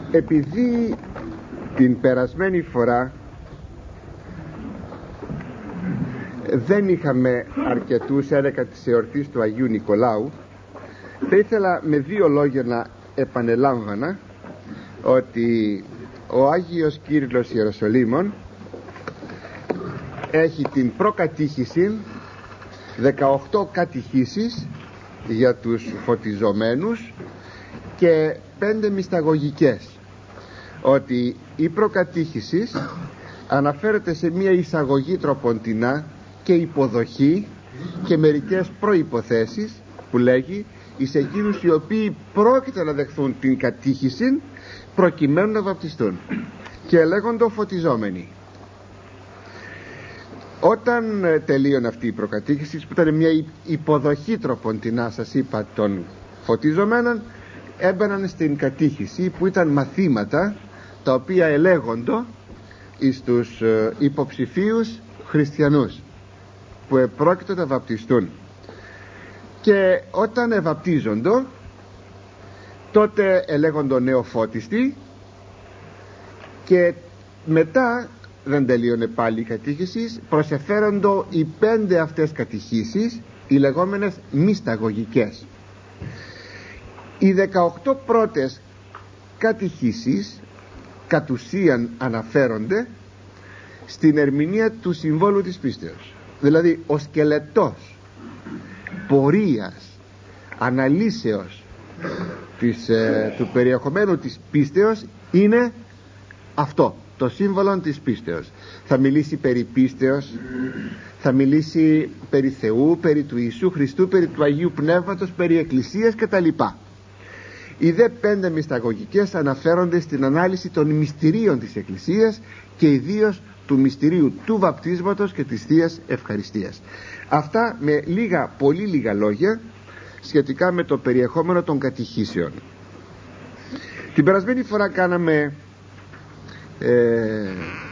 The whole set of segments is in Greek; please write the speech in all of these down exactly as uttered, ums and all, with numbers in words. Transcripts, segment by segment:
Επειδή την περασμένη φορά δεν είχαμε αρκετούς ένεκα της εορτής του Αγίου Νικολάου, θα ήθελα με δύο λόγια να επανελάμβανα ότι ο Άγιος Κύριλλος Ιεροσολύμων έχει την προκατήχηση δεκαοκτώ κατηχήσεις για τους φωτιζομένους και πέντε μυσταγωγικές. Ότι η προκατήχηση αναφέρεται σε μια εισαγωγή τροποντινά και υποδοχή και μερικές προϋποθέσεις που λέγει εις εκείνους οι οποίοι πρόκειται να δεχθούν την κατήχηση προκειμένου να βαπτιστούν, και λέγοντο φωτιζόμενοι. Όταν τελείωνε αυτή η προκατήχηση, που ήταν μια υποδοχή τροποντινά, σας είπα, των φωτιζομένων, έμπαιναν στην κατήχηση που ήταν μαθήματα τα οποία ελέγοντο εις τους υποψηφίους χριστιανούς που επρόκειτο να βαπτιστούν. Και όταν ευαπτίζοντο, τότε ελέγοντο νεοφώτιστοι, και μετά δεν τελείωνε πάλι η κατήχηση, προσεφέροντο οι πέντε αυτές κατηχήσεις, οι λεγόμενες μυσταγωγικές. Οι δεκαοκτώ πρώτες κατηχήσεις κατ' ουσίαν αναφέρονται στην ερμηνεία του συμβόλου της πίστεως. Δηλαδή ο σκελετός πορείας, αναλύσεως της, ε, του περιεχομένου της πίστεως είναι αυτό, το σύμβολο της πίστεως. Θα μιλήσει περί πίστεως, θα μιλήσει περί Θεού, περί του Ιησού Χριστού, περί του Αγίου Πνεύματος, περί Εκκλησίας κτλ. Οι δε πέντε μυσταγωγικές αναφέρονται στην ανάλυση των μυστηρίων της Εκκλησίας και ιδίως του μυστηρίου του βαπτίσματος και της Θείας Ευχαριστίας. Αυτά με λίγα, πολύ λίγα λόγια σχετικά με το περιεχόμενο των κατηχήσεων. Την περασμένη φορά κάναμε ε,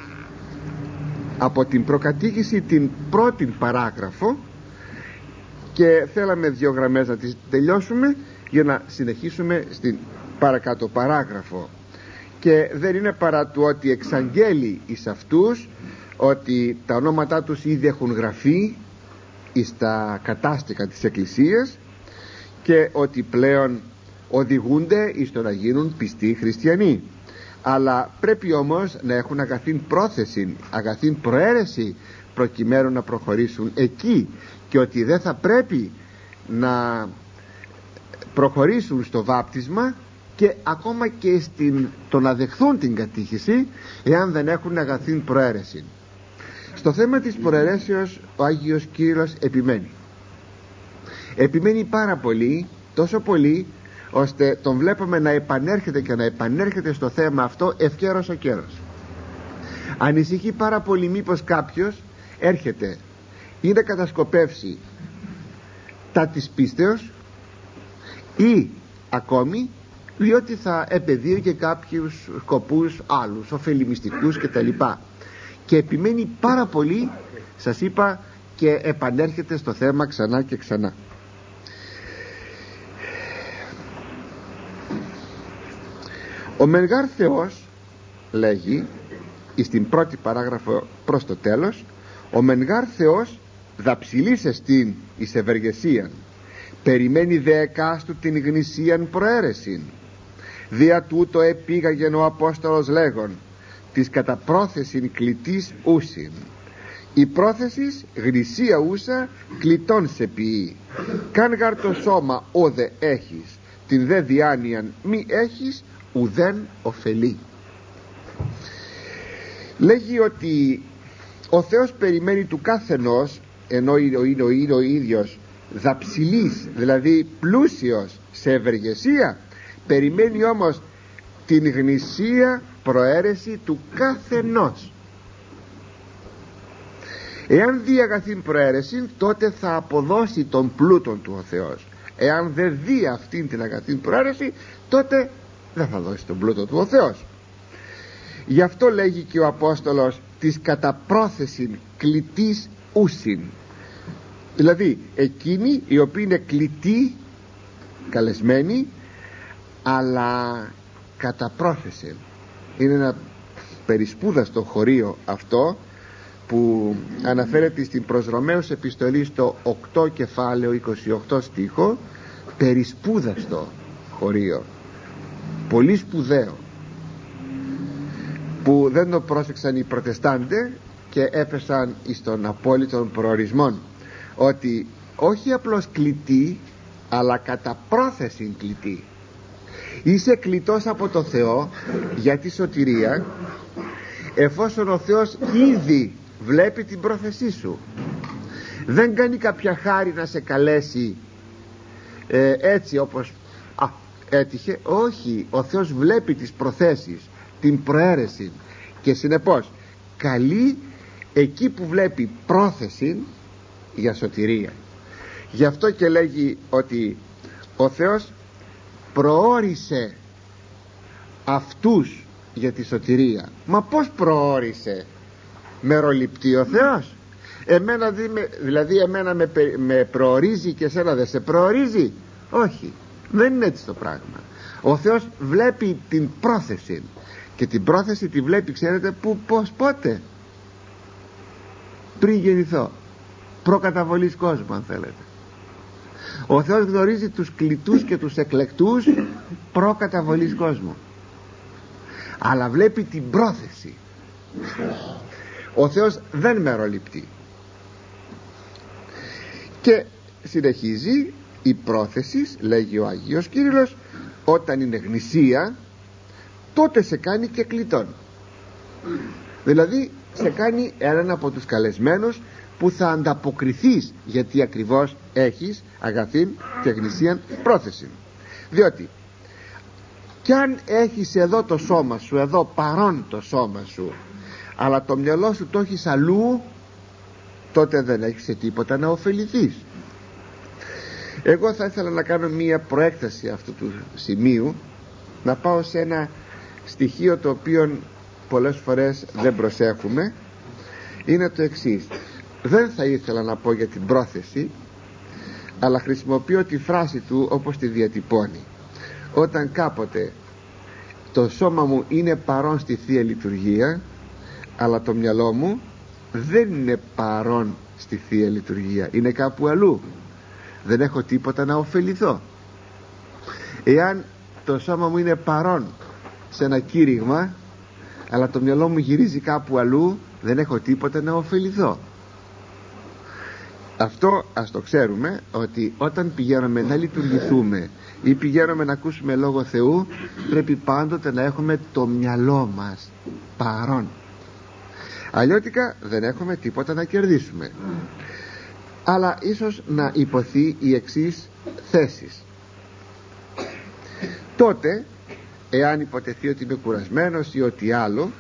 από την προκατήχηση την πρώτη παράγραφο και θέλαμε δύο γραμμές να τις τελειώσουμε για να συνεχίσουμε στην παρακάτω παράγραφο. Και δεν είναι παρά του ότι εξαγγέλει εις αυτούς ότι τα ονόματά τους ήδη έχουν γραφεί εις τα κατάστικα της Εκκλησίας και ότι πλέον οδηγούνται εις το να γίνουν πιστοί χριστιανοί. Αλλά πρέπει όμως να έχουν αγαθήν πρόθεση, αγαθήν προαίρεση προκειμένου να προχωρήσουν εκεί, και ότι δεν θα πρέπει να προχωρήσουν στο βάπτισμα και ακόμα και στην, το να δεχθούν την κατήχηση εάν δεν έχουν αγαθήν προαίρεση. Στο θέμα της προαιρέσεως ο Άγιος Κύριλλος επιμένει επιμένει πάρα πολύ, τόσο πολύ ώστε τον βλέπουμε να επανέρχεται και να επανέρχεται στο θέμα αυτό ευκαιρός ο καιρός. Ανησυχεί πάρα πολύ μήπως κάποιος έρχεται ή να κατασκοπεύσει τα της πίστεως, ή ακόμη διότι θα επαιδείει και κάποιους σκοπούς άλλους, ωφελημιστικούς κτλ. Και επιμένει πάρα πολύ, σας είπα, και επανέρχεται στο θέμα ξανά και ξανά. Ο Μεγάρ Θεός, λέγει στην πρώτη παράγραφο προς το τέλος, ο Μεγάρ Θεός δαψιλής εστίν εις ευεργεσίαν, περιμένει δε εκάστου την γνησίαν προαίρεσιν. Δια τούτο επήγαγεν ο Απόστολος λέγον, της κατά πρόθεσιν κλητής ούσιν. Η πρόθεσης γνησία ούσα κλητών σε ποιεί. Καν γαρ το σώμα όδε έχεις, την δε διάνοιαν μη έχεις, ουδέν ωφελεί. Λέγει ότι ο Θεός περιμένει του κάθενος, ενώ είναι ο, είναι ο ίδιος δαψιλής, δηλαδή πλούσιος σε ευεργεσία, περιμένει όμως την γνησία προαίρεση του καθενός. Εάν δει αγαθήν προαίρεση, τότε θα αποδώσει τον πλούτον του ο Θεός. Εάν δεν δει αυτήν την αγαθήν προαίρεση, τότε δεν θα δώσει τον πλούτο του ο Θεός. Γι' αυτό λέγει και ο Απόστολος της κατά πρόθεσιν κλητής ούσιν. Δηλαδή εκείνοι οι οποίοι είναι κλητοί, καλεσμένοι, αλλά κατά πρόθεση. Είναι ένα περισπούδαστο χωρίο αυτό που αναφέρεται στην προς Ρωμαίους επιστολή στο οκτώ κεφάλαιο είκοσι οκτώ στίχο. Περισπούδαστο χωρίο, πολύ σπουδαίο, που δεν το πρόσεξαν οι προτεστάντε και έπεσαν εις των απόλυτων προορισμών, ότι όχι απλώς κλητή, αλλά κατά πρόθεση κλητή. Είσαι κλητός από το Θεό για τη σωτηρία, εφόσον ο Θεός ήδη βλέπει την πρόθεσή σου. Δεν κάνει κάποια χάρη να σε καλέσει ε, έτσι όπως α, έτυχε. Όχι, ο Θεός βλέπει τις προθέσεις, την προαίρεση, και συνεπώς καλεί εκεί που βλέπει πρόθεση για σωτηρία. Γι' αυτό και λέγει ότι ο Θεός προόρισε αυτούς για τη σωτηρία. Μα πως προόρισε? Μεροληπτεί ο Θεός? Εμένα δηλαδή εμένα με, με προορίζει και εσένα δεν σε προορίζει? Όχι, δεν είναι έτσι το πράγμα. Ο Θεός βλέπει την πρόθεση, και την πρόθεση τη βλέπει, ξέρετε που, πως, πότε? Πριν γεννηθώ, προκαταβολής κόσμου, αν θέλετε. Ο Θεός γνωρίζει τους κλητούς και τους εκλεκτούς προκαταβολής κόσμου, αλλά βλέπει την πρόθεση. Ο Θεός δεν μεροληπτεί. Και συνεχίζει, η πρόθεση, λέγει ο Αγίος Κύριλλος, όταν είναι γνησία, τότε σε κάνει και κλητόν. Δηλαδή σε κάνει έναν από τους καλεσμένους που θα ανταποκριθείς, γιατί ακριβώς έχεις αγαθήν και γνησίαν πρόθεση. Διότι κι αν έχεις εδώ το σώμα σου, εδώ παρόν το σώμα σου, αλλά το μυαλό σου το έχεις αλλού, τότε δεν έχεις σε τίποτα να ωφεληθείς. Εγώ θα ήθελα να κάνω μία προέκταση αυτού του σημείου, να πάω σε ένα στοιχείο το οποίο πολλές φορές δεν προσέχουμε. Είναι το εξής. Δεν θα ήθελα να πω για την πρόθεση, αλλά χρησιμοποιώ τη φράση του όπως τη διατυπώνει. Όταν κάποτε το σώμα μου είναι παρόν στη Θεία Λειτουργία, αλλά το μυαλό μου δεν είναι παρόν στη Θεία Λειτουργία, είναι κάπου αλλού, δεν έχω τίποτα να ωφεληθώ. Εάν το σώμα μου είναι παρόν σε ένα κήρυγμα, αλλά το μυαλό μου γυρίζει κάπου αλλού, δεν έχω τίποτα να ωφεληθώ. Αυτό ας το ξέρουμε, ότι όταν πηγαίνουμε να λειτουργηθούμε ή πηγαίνουμε να ακούσουμε Λόγο Θεού, πρέπει πάντοτε να έχουμε το μυαλό μας παρόν. Αλλιώτικα δεν έχουμε τίποτα να κερδίσουμε. Αλλά ίσως να υποθεί η εξής θέσεις. Τότε, εάν υποτεθεί ότι είμαι κουρασμένος ή ότι άλλο,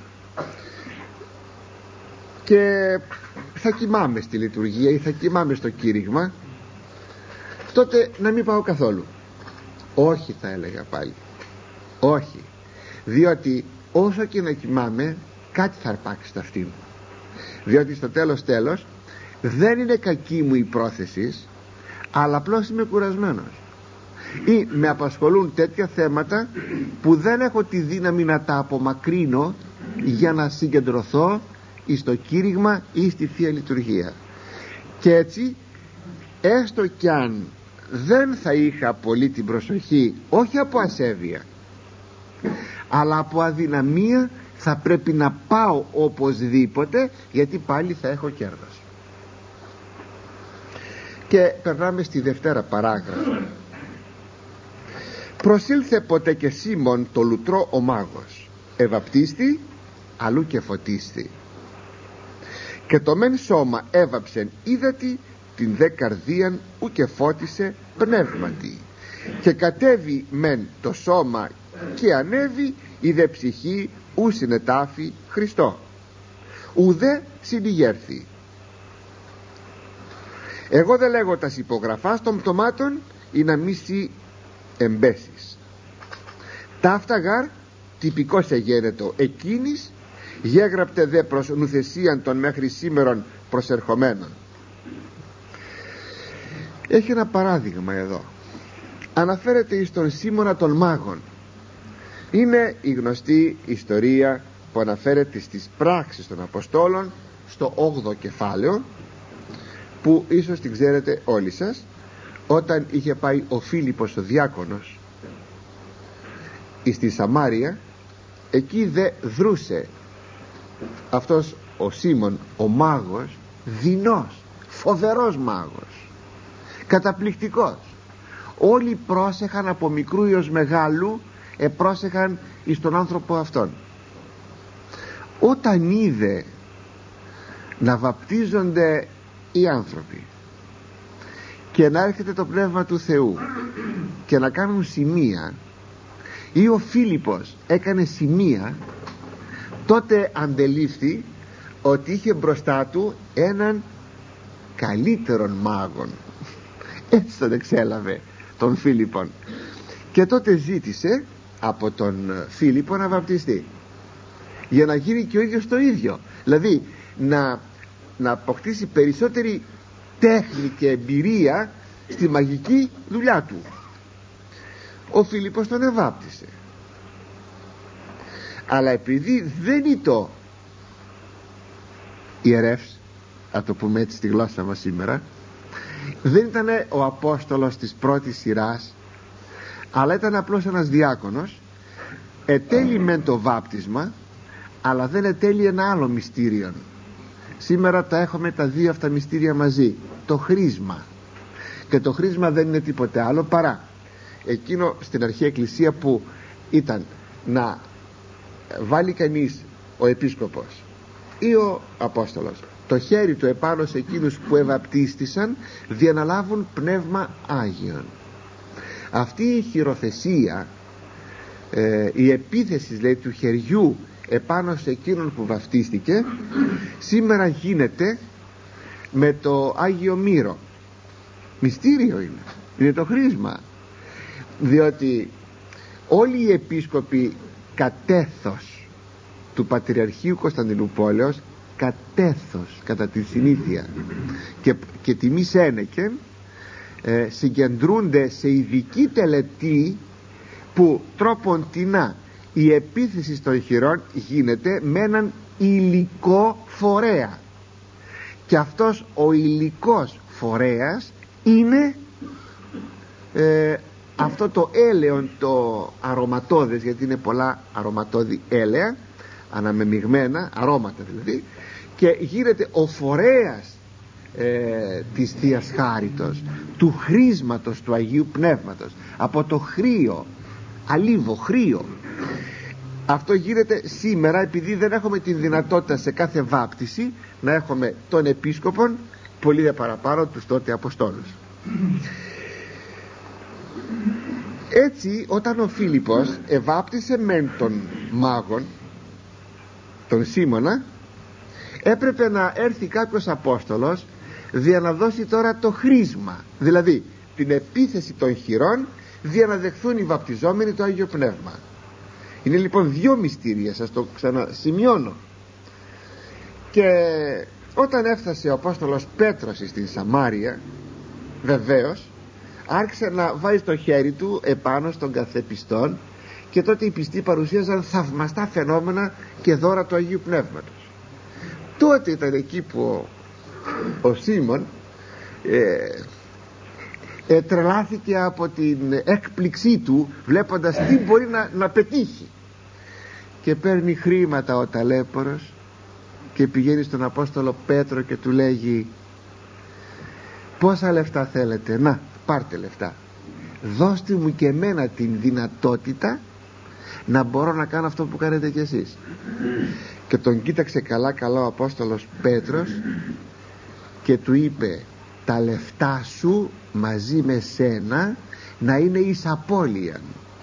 και θα κοιμάμαι στη λειτουργία ή θα κοιμάμαι στο κήρυγμα, τότε να μην πάω καθόλου. Όχι, θα έλεγα πάλι, όχι, διότι όσο και να κοιμάμαι, κάτι θα αρπάξει στο αυτί μου. Διότι στο τέλος τέλος δεν είναι κακή μου η πρόθεση, αλλά απλώς είμαι κουρασμένος, ή με απασχολούν τέτοια θέματα που δεν έχω τη δύναμη να τα απομακρύνω για να συγκεντρωθώ ή στο κήρυγμα ή στη Θεία Λειτουργία. Και έτσι, έστω κι αν δεν θα είχα πολύ την προσοχή, όχι από ασέβεια αλλά από αδυναμία, θα πρέπει να πάω οπωσδήποτε, γιατί πάλι θα έχω κέρδος. Και περνάμε στη δευτέρα παράγραφο. Προσήλθε ποτέ και Σίμων το λουτρό ο μάγος, ευαπτίστη αλλού και φωτίστη, και το μεν σώμα έβαψεν ύδατη, την δε καρδίαν ου και φώτισε πνεύματι, και κατέβει μεν το σώμα και ανέβει η δε ψυχή ου συνετάφη Χριστό, ουδέ συνηγέρθη. Εγώ δεν λέγω τας υπογραφάς των πτωμάτων ή να μη σοι εμπέσεις. Ταύτα γάρ τυπικός εγένετο εκείνης, γέγραπτε δε προς νουθεσίαν των μέχρι σήμερον προσερχομένων. Έχει ένα παράδειγμα εδώ. Αναφέρεται εις τον Σίμωνα των μάγων, Είναι η γνωστή ιστορία που αναφέρεται στις πράξεις των Αποστόλων στο όγδοο κεφάλαιο, που ίσως την ξέρετε όλοι σας, όταν είχε πάει ο Φίλιππος ο διάκονος στη Σαμάρια. Εκεί δε δρούσε αυτός ο Σίμων ο μάγος, δεινός, φοβερός μάγος, καταπληκτικός. Όλοι πρόσεχαν από μικρού έως μεγάλου, επρόσεχαν εις τον άνθρωπο αυτόν. Όταν είδε να βαπτίζονται οι άνθρωποι και να έρχεται το Πνεύμα του Θεού και να κάνουν σημεία, ή ο Φίλιππος έκανε σημεία, τότε αντελήφθη ότι είχε μπροστά του έναν καλύτερον μάγον. Έτσι τον εξέλαβε τον Φίλιππον, και τότε ζήτησε από τον Φίλιππο να βαπτιστεί, για να γίνει και ο ίδιος το ίδιο, δηλαδή να, να αποκτήσει περισσότερη τέχνη και εμπειρία στη μαγική δουλειά του. Ο Φίλιππος τον εβάπτισε, αλλά επειδή δεν ήταν ιερεύς, να το πούμε έτσι στη γλώσσα μας σήμερα, δεν ήταν ο Απόστολος της πρώτης σειράς, αλλά ήταν απλώς ένας διάκονος, ετέλει μεν το βάπτισμα, αλλά δεν ετέλει ένα άλλο μυστήριο. Σήμερα τα έχουμε τα δύο αυτά μυστήρια μαζί, το χρίσμα, και το χρίσμα δεν είναι τίποτε άλλο παρά εκείνο στην αρχαία εκκλησία που ήταν να βάλει κανείς, ο επίσκοπος ή ο Απόστολος, το χέρι του επάνω σε εκείνους που ευαπτίστησαν, διαναλάβουν πνεύμα Άγιον. Αυτή η χειροθεσία, ε, η επίθεση δηλαδή του χεριού επάνω σε εκείνον που βαπτίστηκε, σήμερα γίνεται με το Άγιο Μύρο. Μυστήριο είναι, είναι το χρίσμα, διότι όλοι οι επίσκοποι κατέθος του Πατριαρχείου Κωνσταντινούπολεως, κατέθος κατά τη συνήθεια και, και τιμής ένεκεν, ε, συγκεντρούνται σε ειδική τελετή που τρόποντινά η επίθεση των χειρών γίνεται με έναν υλικό φορέα, και αυτός ο υλικός φορέας είναι ε, αυτό το έλαιον το αρωματώδες, γιατί είναι πολλά αρωματώδη έλαια αναμεμειγμένα, αρώματα δηλαδή, και γίνεται ο φορέας ε, της Θείας Χάριτος, του χρίσματος του Αγίου Πνεύματος, από το χρείο, αλίβο, χρείο. Αυτό γίνεται σήμερα, επειδή δεν έχουμε την δυνατότητα σε κάθε βάπτιση να έχουμε τον επίσκοπον, πολύ δε παραπάνω τους τότε Αποστόλους. Έτσι, όταν ο Φίλιππος εβάπτισε μεν τον μάγον, τον Σίμωνα, έπρεπε να έρθει κάποιος Απόστολος για να δώσει τώρα το χρίσμα, δηλαδή την επίθεση των χειρών, για να δεχθούν οι βαπτιζόμενοι το Άγιο Πνεύμα. Είναι λοιπόν δύο μυστήρια, σας το ξανασημειώνω. Και όταν έφτασε ο Απόστολος Πέτρος στην Σαμάρια, βεβαίως άρχισε να βάζει το χέρι του επάνω στον κάθε πιστόν, και τότε οι πιστοί παρουσίαζαν θαυμαστά φαινόμενα και δώρα του Αγίου Πνεύματος. Τότε ήταν εκεί που ο, ο Σίμων ε, ε, τρελάθηκε από την έκπληξή του, βλέποντας τι μπορεί να, να πετύχει, και παίρνει χρήματα ο ταλέπορος και πηγαίνει στον Απόστολο Πέτρο και του λέγει: πόσα λεφτά θέλετε? Να, πάρτε λεφτά, δώστε μου και εμένα την δυνατότητα να μπορώ να κάνω αυτό που κάνετε κι εσείς. Και τον κοίταξε καλά καλά ο Απόστολος Πέτρος και του είπε: τα λεφτά σου μαζί με σένα να είναι εις απώλεια,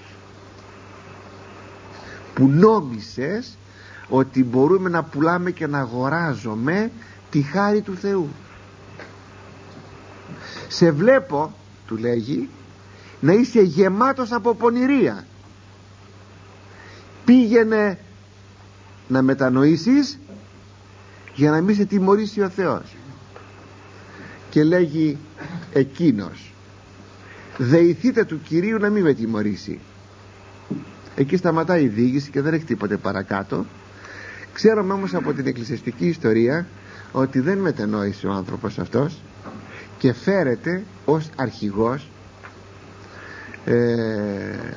που νόμισες ότι μπορούμε να πουλάμε και να αγοράζουμε τη χάρη του Θεού. Σε βλέπω, του λέγει, να είσαι γεμάτος από πονηρία. Πήγαινε να μετανοήσεις για να μην σε τιμωρήσει ο Θεός. Και λέγει εκείνος: δεηθείτε του Κυρίου να μην με τιμωρήσει. Εκεί σταματάει η διήγηση και δεν έχει τίποτε παρακάτω. Ξέρουμε όμως από την εκκλησιαστική ιστορία ότι δεν μετενόησε ο άνθρωπος αυτός και φέρεται ως αρχηγός ε,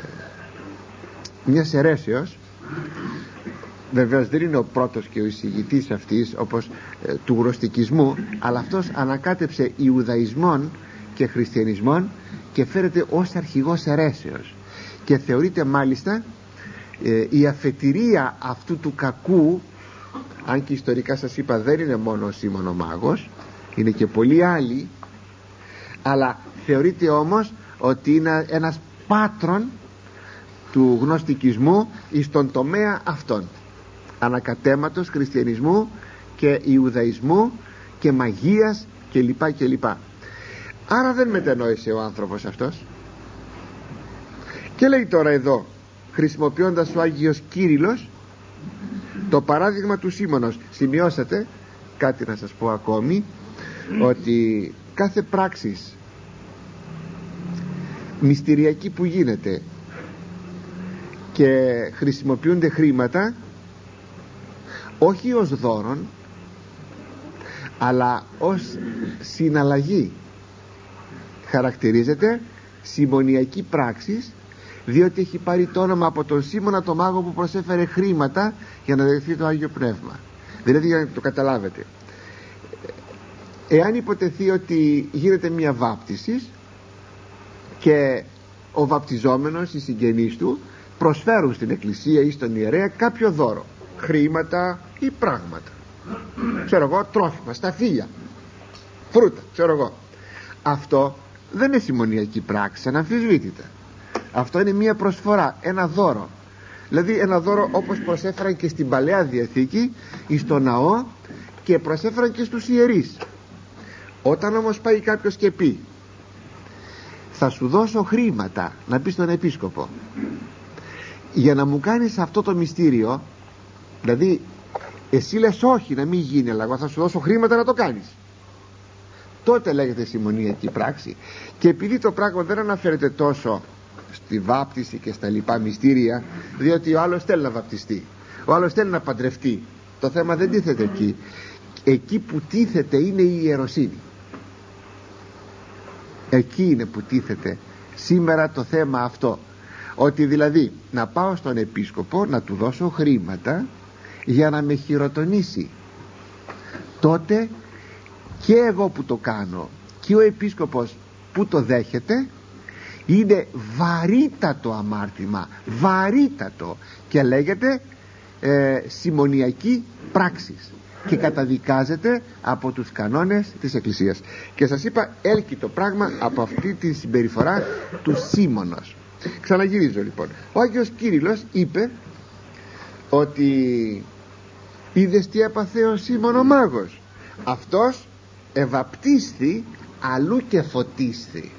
μιας αιρέσεως. Βεβαίως δεν είναι ο πρώτος και ο εισηγητής αυτής, όπως ε, του γνωστικισμού, αλλά αυτός ανακάτεψε Ιουδαϊσμών και Χριστιανισμών και φέρεται ως αρχηγός αιρέσεως και θεωρείται μάλιστα ε, η αφετηρία αυτού του κακού. Αν και ιστορικά σας είπα δεν είναι μόνο ο Σίμων ο Μάγος, είναι και πολλοί άλλοι, αλλά θεωρείται όμως ότι είναι ένας πάτρον του γνωστικισμού εις τον τομέα αυτόν, ανακατέματος χριστιανισμού και Ιουδαϊσμού και μαγείας κλπ κλπ. Άρα δεν μετενόησε ο άνθρωπος αυτός. Και λέει τώρα εδώ, χρησιμοποιώντας ο Άγιος Κύριλλος το παράδειγμα του Σίμωνος. Σημειώσατε κάτι να σας πω ακόμη, ότι κάθε πράξης μυστηριακή που γίνεται και χρησιμοποιούνται χρήματα όχι ως δώρον αλλά ως συναλλαγή, χαρακτηρίζεται συμμονιακή πράξης, διότι έχει πάρει το όνομα από τον Σίμωνα το μάγο που προσέφερε χρήματα για να δεχθεί το Άγιο Πνεύμα. Δηλαδή, για να το καταλάβετε, εάν υποτεθεί ότι γίνεται μια βάπτιση και ο βαπτιζόμενος, οι συγγενείς του προσφέρουν στην εκκλησία ή στον ιερέα κάποιο δώρο, χρήματα ή πράγματα, ξέρω εγώ, τρόφιμα, σταφύλια, φρούτα, ξέρω εγώ, αυτό δεν είναι συμμονιακή πράξη, αναμφισβήτητα. Αυτό είναι μια προσφορά, ένα δώρο. Δηλαδή ένα δώρο όπως προσέφεραν και στην Παλαιά Διαθήκη εις το ναό και προσέφεραν και στους ιερείς. Όταν όμως πάει κάποιος και πει θα σου δώσω χρήματα, να πει στον επίσκοπο, για να μου κάνεις αυτό το μυστήριο, δηλαδή εσύ λες όχι να μην γίνει, αλλά εγώ θα σου δώσω χρήματα να το κάνεις, τότε λέγεται συμμονιακή πράξη. Και επειδή το πράγμα δεν αναφέρεται τόσο στη βάπτιση και στα λοιπά μυστήρια, διότι ο άλλος θέλει να βαπτιστεί, ο άλλος θέλει να παντρευτεί, το θέμα δεν τίθεται εκεί. Εκεί που τίθεται είναι η ιεροσύνη. Εκεί είναι που τίθεται σήμερα το θέμα αυτό, ότι δηλαδή να πάω στον επίσκοπο να του δώσω χρήματα για να με χειροτονήσει, τότε και εγώ που το κάνω και ο επίσκοπος που το δέχεται είναι βαρύτατο αμάρτημα, βαρύτατο, και λέγεται ε, συμμονιακή πράξης και καταδικάζεται από τους κανόνες της Εκκλησίας. Και σας είπα, έλκει το πράγμα από αυτή τη συμπεριφορά του Σίμωνος. Ξαναγυρίζω λοιπόν. Ο Άγιος Κύριλλος είπε ότι είδες τι έπαθε ο Σίμων ο μάγος, αυτός ευαπτίσθη αλλού και φωτίσθη.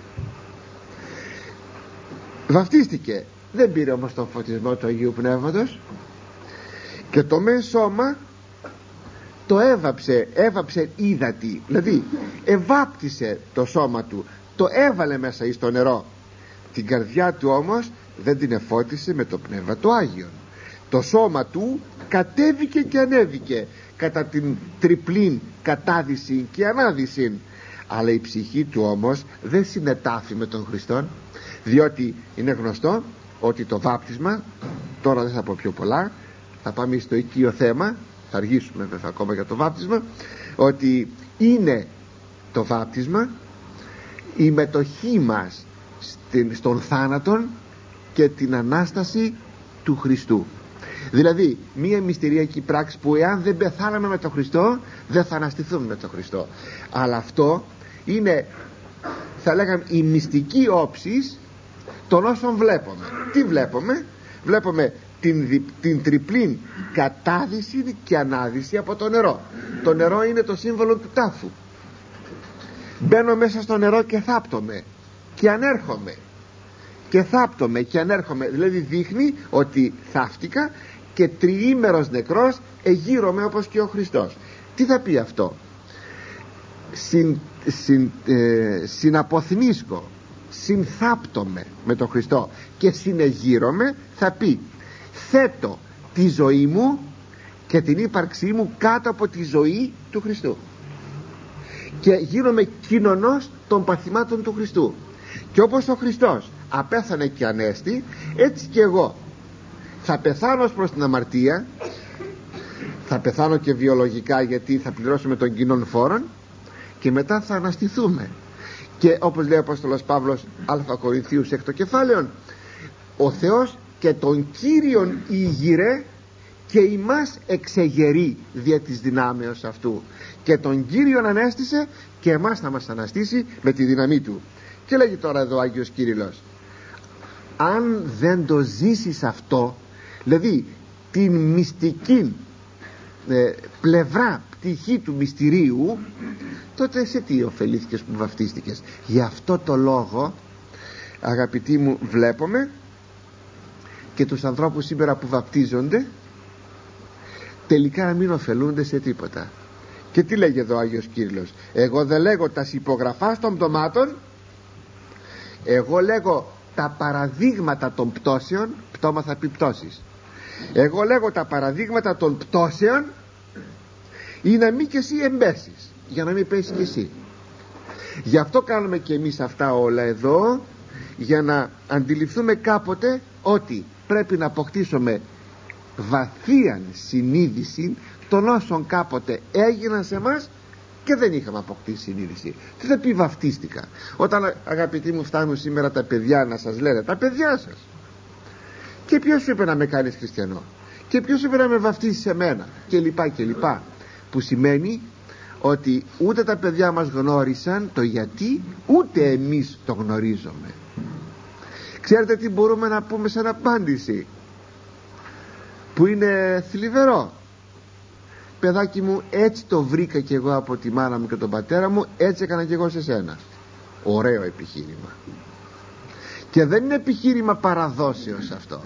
Βαφτίστηκε, δεν πήρε όμως τον φωτισμό του Αγίου Πνεύματος, και το μεν σώμα το έβαψε, έβαψε ύδατη, δηλαδή ευάπτισε το σώμα του, το έβαλε μέσα εις το νερό. Την καρδιά του όμως δεν την εφώτισε με το Πνεύμα το Άγιον. Το σώμα του κατέβηκε και ανέβηκε κατά την τριπλήν κατάδυση και ανάδυση, αλλά η ψυχή του όμως δεν συνετάφη με τον Χριστόν, διότι είναι γνωστό ότι το βάπτισμα, τώρα δεν θα πω πιο πολλά, θα πάμε στο οικείο θέμα, θα αργήσουμε βέβαια ακόμα για το βάπτισμα, ότι είναι το βάπτισμα η μετοχή μας στην, στον θάνατον και την Ανάσταση του Χριστού. Δηλαδή μία μυστηριακή πράξη που εάν δεν πεθάναμε με τον Χριστό δεν θα αναστηθούμε με τον Χριστό. Αλλά αυτό είναι, θα λέγαμε, η μυστική όψης των όσων βλέπουμε. Τι βλέπουμε? Βλέπουμε την, την τριπλήν κατάδυση και ανάδυση από το νερό. Το νερό είναι το σύμβολο του τάφου. Μπαίνω μέσα στο νερό και θάπτομαι και ανέρχομαι και θάπτομαι και ανέρχομαι, δηλαδή δείχνει ότι θαύτηκα και τριήμερος νεκρός εγείρομαι όπως και ο Χριστός. Τι θα πει αυτό? Συν, συν, ε, συναποθνίσκω συνθάπτομαι με τον Χριστό και συνεγείρομαι, θα πει θέτω τη ζωή μου και την ύπαρξή μου κάτω από τη ζωή του Χριστού και γίνομαι κοινωνός των παθημάτων του Χριστού. Και όπως ο Χριστός απέθανε και ανέστη, έτσι και εγώ θα πεθάνω ως προς την αμαρτία, θα πεθάνω και βιολογικά, γιατί θα πληρώσουμε των κοινών φόρων, και μετά θα αναστηθούμε. Και όπως λέει ο Απόστολος Παύλος Α Κορινθίους έκτο κεφάλαιον, ο Θεός και τον Κύριον ήγηρε και ημάς εξεγερεί δια της δυνάμεως αυτού, και τον Κύριον ανέστησε και εμάς θα μας αναστήσει με τη δύναμή του. Και λέγει τώρα εδώ ο Άγιος Κύριλλος, αν δεν το ζήσεις αυτό, δηλαδή την μυστική ε, πλευρά, πτυχή του μυστηρίου, τότε σε τι ωφελήθηκες που βαφτίστηκες? Γι' αυτό το λόγο, αγαπητοί μου, βλέπουμε και τους ανθρώπους σήμερα που βαπτίζονται τελικά να μην ωφελούνται σε τίποτα. Και τι λέγει εδώ ο Άγιος Κύριλλος? Εγώ δεν λέγω τα υπογραφάς των πτωμάτων, εγώ λέγω τα παραδείγματα των πτώσεων. Πτώμα θα πει πτώσεις. Εγώ λέγω τα παραδείγματα των πτώσεων, ή να μην και εσύ εμπέσεις, για να μην πέσεις και εσύ. Γι' αυτό κάνουμε και εμείς αυτά όλα εδώ, για να αντιληφθούμε κάποτε ότι πρέπει να αποκτήσουμε βαθίαν συνείδηση των όσων κάποτε έγιναν σε μας και δεν είχαμε αποκτήσει συνείδηση. Τι θα πει βαφτίστηκα? Όταν, αγαπητοί μου, φτάνουν σήμερα τα παιδιά να σας λένε, τα παιδιά σας, και ποιος σου είπε να με κάνεις χριστιανό, και ποιος σου είπε να με βαφτίσεις σε μένα, και λοιπά και λοιπά, που σημαίνει ότι ούτε τα παιδιά μας γνώρισαν το γιατί, ούτε εμείς το γνωρίζουμε. Ξέρετε τι μπορούμε να πούμε σαν απάντηση, που είναι θλιβερό? Παιδάκι μου, έτσι το βρήκα κι εγώ από τη μάνα μου και τον πατέρα μου, έτσι έκανα κι εγώ σε σένα. Ωραίο επιχείρημα. Και δεν είναι επιχείρημα παραδόσεως αυτό,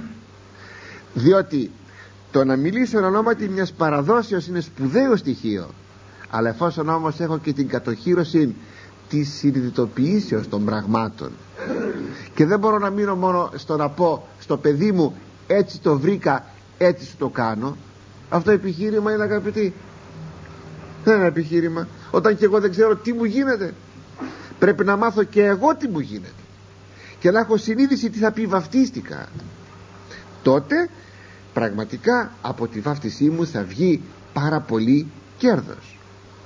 διότι το να μιλήσω εν ονόματι μιας παραδόσεως είναι σπουδαίο στοιχείο, αλλά εφόσον όμως έχω και την κατοχύρωση της συνειδητοποιήσεως των πραγμάτων, και δεν μπορώ να μείνω μόνο στο να πω στο παιδί μου έτσι το βρήκα, έτσι σου το κάνω, αυτό επιχείρημα είναι, αγαπητοί? Δεν είναι επιχείρημα. Όταν και εγώ δεν ξέρω τι μου γίνεται, πρέπει να μάθω και εγώ τι μου γίνεται και να έχω συνείδηση τι θα πει βαφτίστηκα. Τότε πραγματικά από τη βάφτισή μου θα βγει πάρα πολύ κέρδος.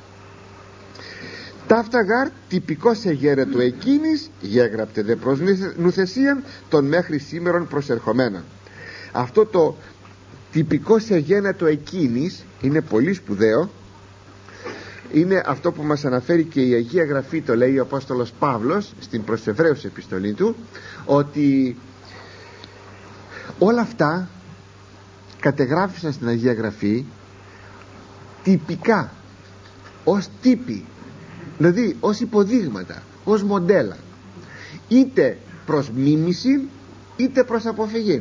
Ταύτα γάρ τυπικός εγέρετο εκείνης, γέγραπτε δε προς νουθεσίαν των μέχρι σήμερον προσερχομένα. Αυτό το τυπικός εγένετο εκείνης είναι πολύ σπουδαίο. Είναι αυτό που μας αναφέρει και η Αγία Γραφή, το λέει ο Απόστολος Παύλος στην προς Εβραίους επιστολή του, ότι όλα αυτά κατεγράφησαν στην Αγία Γραφή τυπικά, ως τύποι, δηλαδή ως υποδείγματα, ως μοντέλα, είτε προς μίμηση είτε προς αποφυγή.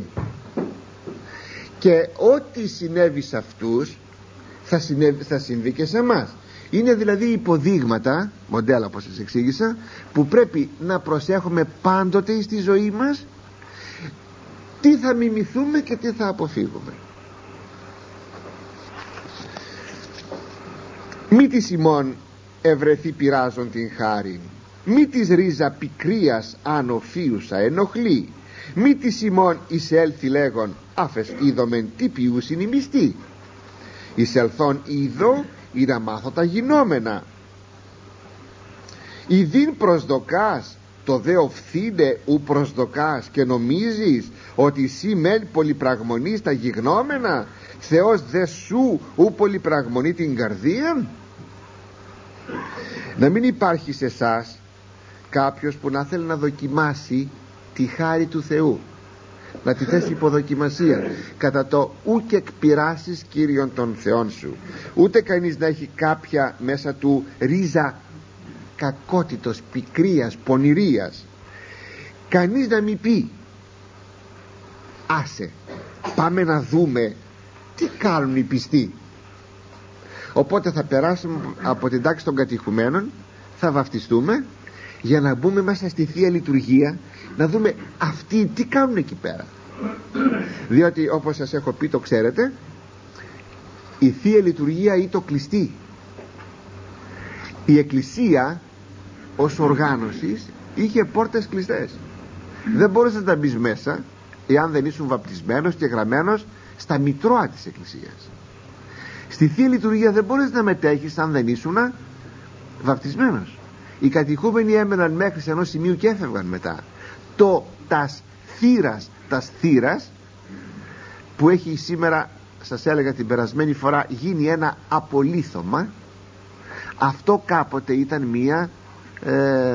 Και ό,τι συνέβη σε αυτούς θα, συνέβη, θα συμβεί και σε εμάς. Είναι δηλαδή υποδείγματα, μοντέλα όπως σας εξήγησα, που πρέπει να προσέχουμε πάντοτε στη ζωή μας τι θα μιμηθούμε και τι θα αποφύγουμε. Μη της ημών ευρεθεί πειράζον την χάριν, μη της ρίζα πικρίας ανοφίουσα ενοχλεί, μη της ημών εισέλθει λέγον άφες είδομεν τι ποιούσιν η μιστή. Εισελθόν είδω ή να μάθω τα γινόμενα. Ιδίν προσδοκάς το δε οφθήνε ου προσδοκάς και νομίζεις ότι εσύ μεν πολυπραγμονείς τα γιγνόμενα, Θεός δε σου ου πολυπραγμονεί την καρδία. Να μην υπάρχει σε εσάς κάποιος που να θέλει να δοκιμάσει τη χάρη του Θεού, να τη θέσει υποδοκιμασία κατά το ουκ εκπειράσεις Κύριον των Θεών σου, ούτε κανείς να έχει κάποια μέσα του ρίζα κακότητος, πικρίας, πονηρίας. Κανείς να μην πει άσε πάμε να δούμε τι κάνουν οι πιστοί. Οπότε θα περάσουμε από την τάξη των κατηχουμένων, θα βαφτιστούμε για να μπούμε μέσα στη Θεία Λειτουργία, να δούμε αυτοί τι κάνουν εκεί πέρα. Διότι όπως σας έχω πει, το ξέρετε, η Θεία Λειτουργία ή το κλειστή. Η Εκκλησία ως οργάνωση είχε πόρτες κλειστές. Δεν μπορούσες να μπεις μέσα εάν δεν ήσουν βαπτισμένος και γραμμένος στα μητρώα της Εκκλησίας. Στη Θεία Λειτουργία δεν μπορείς να μετέχεις αν δεν ήσουν βαπτισμένος. Οι κατηχούμενοι έμεναν μέχρι σε ενός σημείου και έφευγαν μετά. Το τας θύρας, τας θύρας που έχει σήμερα, σας έλεγα την περασμένη φορά, γίνει ένα απολίθωμα. Αυτό κάποτε ήταν μία ε,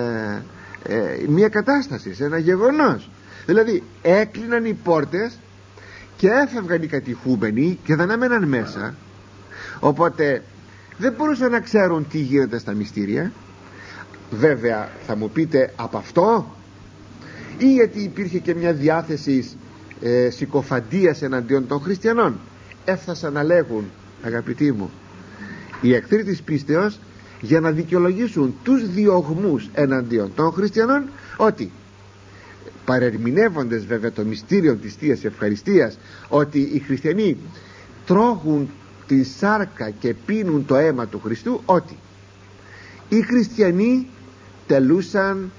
ε, μία κατάσταση, ένα γεγονός. Δηλαδή έκλειναν οι πόρτες και έφευγαν οι κατηχούμενοι και δεν έμεναν μέσα. Οπότε δεν μπορούσαν να ξέρουν τι γίνεται στα μυστήρια. Βέβαια θα μου πείτε, από αυτό ή γιατί υπήρχε και μια διάθεση ε, συκοφαντίας εναντίον των χριστιανών. Έφτασαν να λέγουν, αγαπητοί μου, οι εχθροί της πίστεως, για να δικαιολογήσουν τους διωγμούς εναντίον των χριστιανών, ότι παρερμηνεύοντες βέβαια το μυστήριο της Θείας Ευχαριστίας, ότι οι χριστιανοί τρώγουν τη σάρκα και πίνουν το αίμα του Χριστού, ότι οι χριστιανοί τελούσαν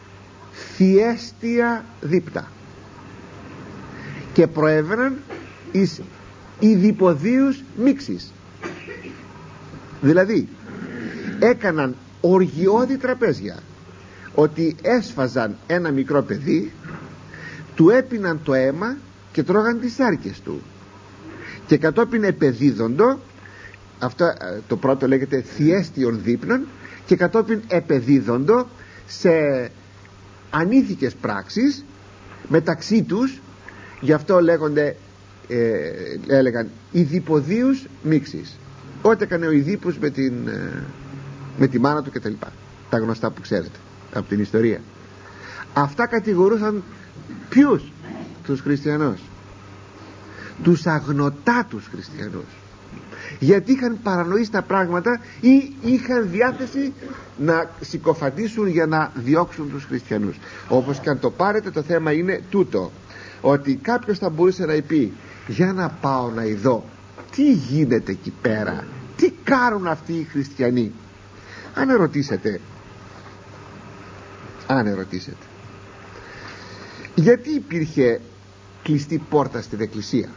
θιέστια δίπτα και προέβαιναν εις ειδιποδίους μίξεις. Δηλαδή έκαναν οργιώδη τραπέζια, ότι έσφαζαν ένα μικρό παιδί, του έπιναν το αίμα και τρώγαν τις σάρκες του, και κατόπιν επεδίδοντο, αυτό το πρώτο λέγεται θιέστιον δείπνων, και κατόπιν επεδίδοντο σε ανήθικες πράξεις μεταξύ τους. Γι' αυτό λέγονται ε, έλεγαν ειδιποδίους μίξεις. Ό,τι έκανε ο Ειδίπους με, την, ε, με τη μάνα του κτλ. Τα γνωστά που ξέρετε από την ιστορία. Αυτά κατηγορούσαν ποιους? Τους χριστιανούς, τους αγνοτάτους χριστιανούς, γιατί είχαν παρανοήσει τα πράγματα ή είχαν διάθεση να συκοφαντήσουν για να διώξουν τους χριστιανούς. Όπως και αν το πάρετε, το θέμα είναι τούτο, ότι κάποιος θα μπορούσε να πει, για να πάω να ειδώ τι γίνεται εκεί πέρα, τι κάνουν αυτοί οι χριστιανοί. Αν ερωτήσετε αν ερωτήσετε γιατί υπήρχε κλειστή πόρτα στην εκκλησία,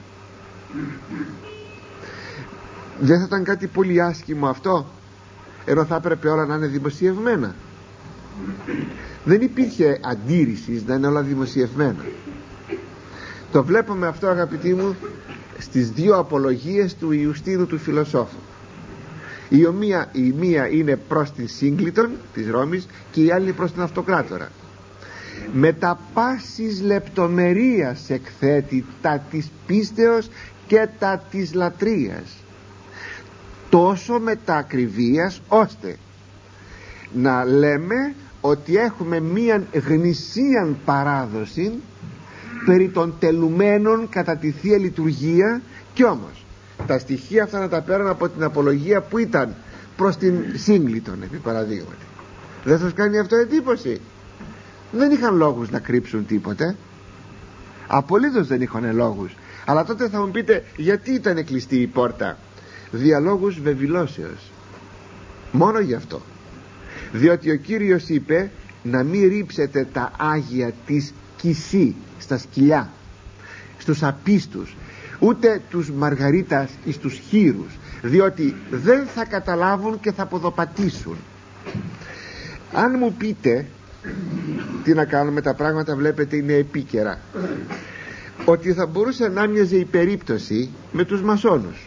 δεν θα ήταν κάτι πολύ άσχημο αυτό, ενώ θα έπρεπε όλα να είναι δημοσιευμένα? Δεν υπήρχε αντίρρηση να είναι όλα δημοσιευμένα. Το βλέπουμε αυτό, αγαπητοί μου, στις δύο απολογίες του Ιουστίνου του Φιλοσόφου. Η, ομία, η μία είναι προς την Σύγκλιτον της Ρώμης και η άλλη προς την Αυτοκράτορα. Με τα πάσης λεπτομερίας εκθέτει τα της πίστεως και τα της λατρείας, τόσο με τα ακριβίας, ώστε να λέμε ότι έχουμε μία γνησίαν παράδοση περί των τελουμένων κατά τη Θεία Λειτουργία. Κι όμως τα στοιχεία αυτά να τα παίρνουν από την απολογία που ήταν προς την Σύγκλιτον, επί παραδείγματι. Δεν σας κάνει αυτό εντύπωση? Δεν είχαν λόγους να κρύψουν τίποτε, απολύτως δεν είχαν λόγους. Αλλά τότε θα μου πείτε, γιατί ήταν κλειστή η πόρτα? Διαλόγους βεβηλώσεως, μόνο γι' αυτό. Διότι ο Κύριος είπε να μην ρίψετε τα άγια της Κισή στα σκυλιά, στους απίστους, ούτε τους μαργαρίτας εις τους χήρους, διότι δεν θα καταλάβουν και θα ποδοπατήσουν. Αν μου πείτε τι να κάνουμε, τα πράγματα βλέπετε είναι επίκαιρα, ότι θα μπορούσε να μοιάζει η περίπτωση με τους μασόνους.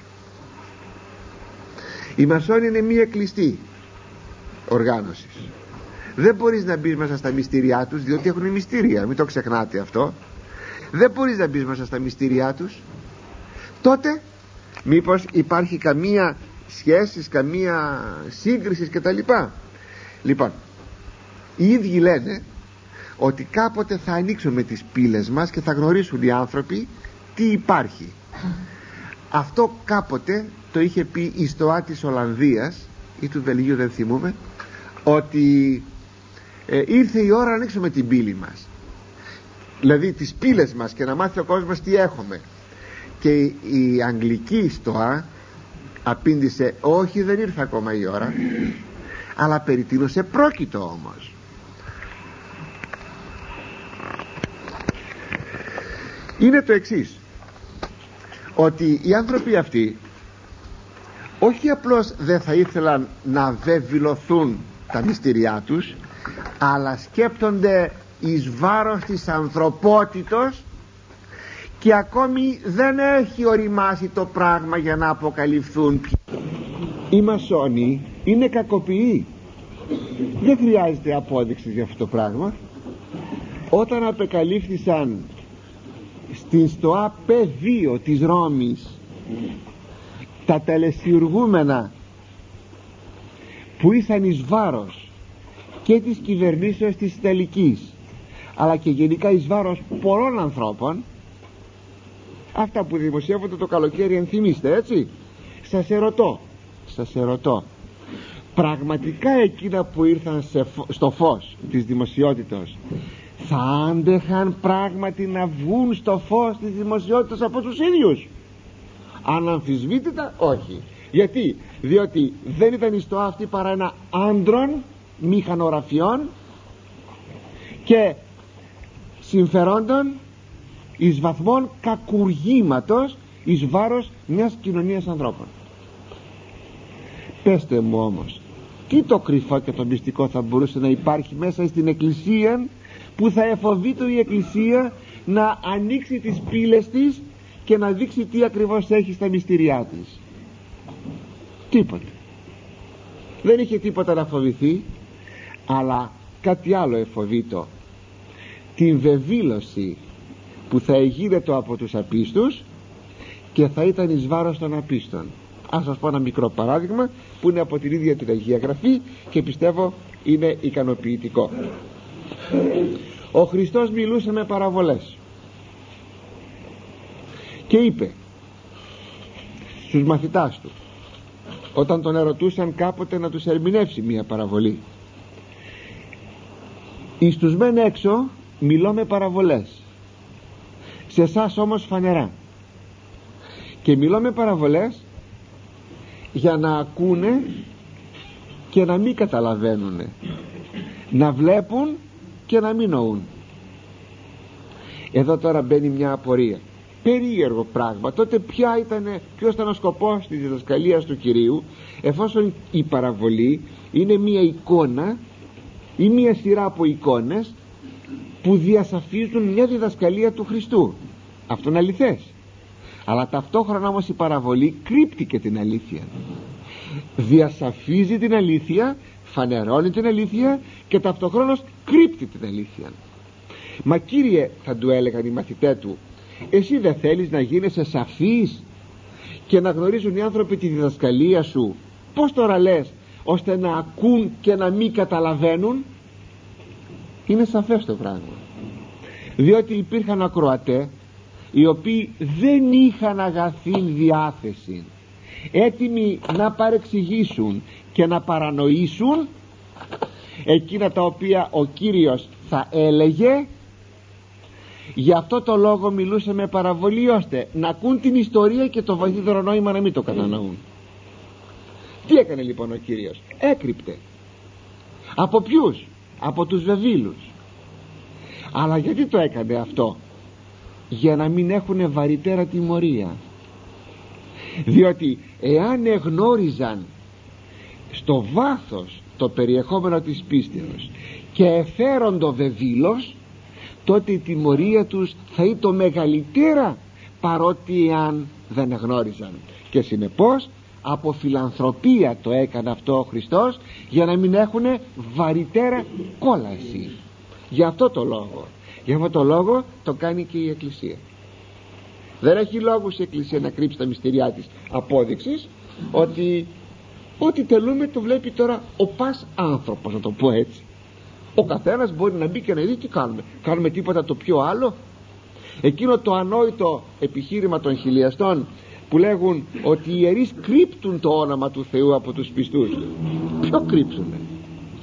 Οι μασόνοι είναι μία κλειστή οργάνωση. Δεν μπορείς να μπεις μέσα στα μυστήριά τους, διότι έχουν μυστήρια, μην το ξεχνάτε αυτό. Δεν μπορείς να μπεις μέσα στα μυστήριά τους. Τότε μήπως υπάρχει καμία σχέση, καμία σύγκριση κτλ? Λοιπόν, οι ίδιοι λένε ότι κάποτε θα ανοίξουμε τις πύλες μας και θα γνωρίσουν οι άνθρωποι τι υπάρχει. Αυτό κάποτε το είχε πει η Στοά της Ολλανδίας ή του Βελγίου, δεν θυμούμαι, ότι ε, ήρθε η ώρα να ανοίξουμε την πύλη μας, δηλαδή τις πύλες μας, και να μάθει ο κόσμος τι έχουμε. Και η, η Αγγλική στοά απήντησε, όχι, δεν ήρθε ακόμα η ώρα. Αλλά περί τίνος επρόκειτο όμως? Είναι το εξής, ότι οι άνθρωποι αυτοί όχι απλώς δεν θα ήθελαν να βεβηλωθούν τα μυστήριά τους, αλλά σκέπτονται εις βάρος της ανθρωπότητος, και ακόμη δεν έχει οριμάσει το πράγμα για να αποκαλυφθούν. Οι μασόνοι είναι κακοποιοί, δεν χρειάζεται απόδειξη για αυτό το πράγμα. Όταν απεκαλύφθησαν στην στοά πι δύο της Ρώμης τα τελεσιουργούμενα που ήσαν εις βάρος και της κυβερνήσεως της Ιταλικής, αλλά και γενικά εις βάρος πολλών ανθρώπων, αυτά που δημοσιεύονται το καλοκαίρι, ενθυμίστε, έτσι, σας ερωτώ σας ερωτώ πραγματικά εκείνα που ήρθαν σε, στο φως της δημοσιότητας, θα άντεχαν πράγματι να βγουν στο φως της δημοσιότητας από τους ίδιους? Αναμφισβήτητα όχι. Γιατί? Διότι δεν ήταν εις το αυτή παρά ένα άντρων μηχανογραφιών και συμφερόντων εις βαθμών κακουργήματος εις βάρος μιας κοινωνίας ανθρώπων. Πέστε μου όμως, τι το κρυφό και το μυστικό θα μπορούσε να υπάρχει μέσα στην Εκκλησία, που θα εφοβείται η Εκκλησία να ανοίξει τις πύλες της και να δείξει τι ακριβώς έχει στα μυστήριά της? Τίποτα. Δεν είχε τίποτα να φοβηθεί, αλλά κάτι άλλο εφοβείτο, την βεβήλωση που θα εγίνεται από τους απίστους και θα ήταν εις βάρος των απίστων. Ας σας πω ένα μικρό παράδειγμα που είναι από την ίδια την Αγία Γραφή και πιστεύω είναι ικανοποιητικό. Ο Χριστός μιλούσε με παραβολές και είπε στους μαθητάς του, όταν τον ερωτούσαν κάποτε να τους ερμηνεύσει μια παραβολή, εις τους μεν έξω μιλώ με παραβολές, σε εσάς όμως φανερά, και μιλώ με παραβολές για να ακούνε και να μην καταλαβαίνουν, να βλέπουν και να μην νοούν. Εδώ τώρα μπαίνει μια απορία, περίεργο πράγμα. Τότε ποια ήτανε, ποιος ήταν ο σκοπός της διδασκαλίας του Κυρίου, εφόσον η παραβολή είναι μια εικόνα ή μια σειρά από εικόνες που διασαφίζουν μια διδασκαλία του Χριστού? Αυτό είναι αληθές, αλλά ταυτόχρονα όμως η παραβολή κρύπτει και την αλήθεια, διασαφίζει την αλήθεια, φανερώνει την αλήθεια και ταυτόχρονα κρύπτει την αλήθεια. Μα Κύριε, θα του έλεγαν οι μαθητές του, εσύ δεν θέλεις να γίνεσαι σαφής και να γνωρίζουν οι άνθρωποι τη διδασκαλία σου? Πώς τώρα λες ώστε να ακούν και να μην καταλαβαίνουν? Είναι σαφές το πράγμα, διότι υπήρχαν ακροατές οι οποίοι δεν είχαν αγαθή διάθεση, έτοιμοι να παρεξηγήσουν και να παρανοήσουν εκείνα τα οποία ο Κύριος θα έλεγε. Γι' αυτό το λόγο μιλούσε με παραβολή, ώστε να ακούν την ιστορία και το βαθύτερο νόημα να μην το κατανοούν. Τι έκανε λοιπόν ο Κύριος? Έκρυπτε. Από ποιους? Από τους βεβήλους. Αλλά γιατί το έκανε αυτό? Για να μην έχουν βαρυτέρα τιμωρία. Διότι εάν εγνώριζαν στο βάθος το περιεχόμενο της πίστεως και εφέρον το βεβήλος, τότε η τιμωρία τους θα ήταν μεγαλύτερα παρότι εάν δεν εγνώριζαν. Και συνεπώς από φιλανθρωπία το έκανε αυτό ο Χριστός, για να μην έχουν βαρυτέρα κόλαση. Για αυτό το λόγο για αυτό το λόγο το κάνει και η Εκκλησία. Δεν έχει λόγους η Εκκλησία να κρύψει τα μυστηριά της απόδειξης ότι ό,τι τελούμε το βλέπει τώρα ο πας άνθρωπος, να το πω έτσι. Ο καθένας μπορεί να μπει και να δει τι κάνουμε. Κάνουμε τίποτα το πιο άλλο? Εκείνο το ανόητο επιχείρημα των χιλιαστών που λέγουν ότι οι ιερείς κρύπτουν το όνομα του Θεού από τους πιστούς, ποιο κρύψουνε?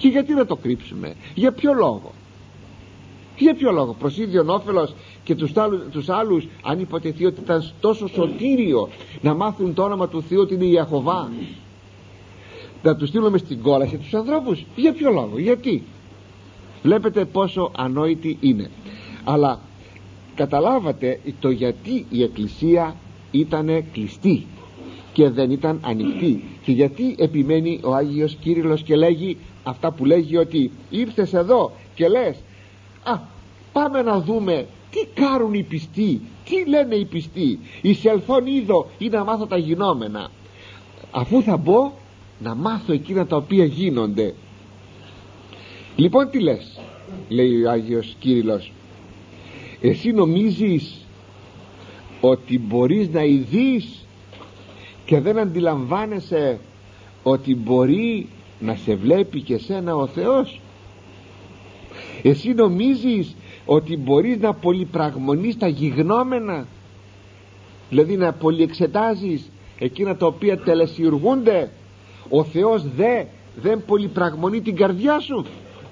Και γιατί να το κρύψουμε? Για ποιο λόγο? Για ποιο λόγο? Προς ίδιον όφελος και τους άλλους, τους άλλους, αν υποτεθεί ότι ήταν τόσο σωτήριο να μάθουν το όνομα του Θεού ότι είναι η Ιεχωβά, να τους στείλουμε στην κόλαση τους ανθρώπους? Για ποιο λόγο? Γιατί? Βλέπετε πόσο ανόητη είναι. Αλλά καταλάβατε το γιατί η Εκκλησία ήταν κλειστή και δεν ήταν ανοιχτή, και γιατί επιμένει ο Άγιος Κύριλλος και λέγει αυτά που λέγει, ότι ήρθες εδώ και λες α, πάμε να δούμε τι κάνουν οι πιστοί, τι λένε οι πιστοί, εισελθόν είδω ή να μάθω τα γινόμενα, αφού θα μπω να μάθω εκείνα τα οποία γίνονται. Λοιπόν, τι λες, λέει ο Άγιος Κύριλλος, εσύ νομίζεις ότι μπορείς να ειδείς και δεν αντιλαμβάνεσαι ότι μπορεί να σε βλέπει και σένα ο Θεός? Εσύ νομίζεις ότι μπορείς να πολυπραγμονείς τα γιγνόμενα, δηλαδή να πολυεξετάζεις εκείνα τα οποία τελεσιουργούνται? Ο Θεός δε δεν πολυπραγμονεί την καρδιά σου?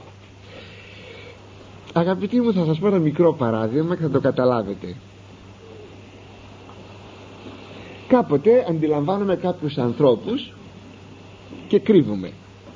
Αγαπητοί μου, θα σας πω ένα μικρό παράδειγμα και θα το καταλάβετε. Κάποτε αντιλαμβάνομαι κάποιους ανθρώπους και κρύβουμε,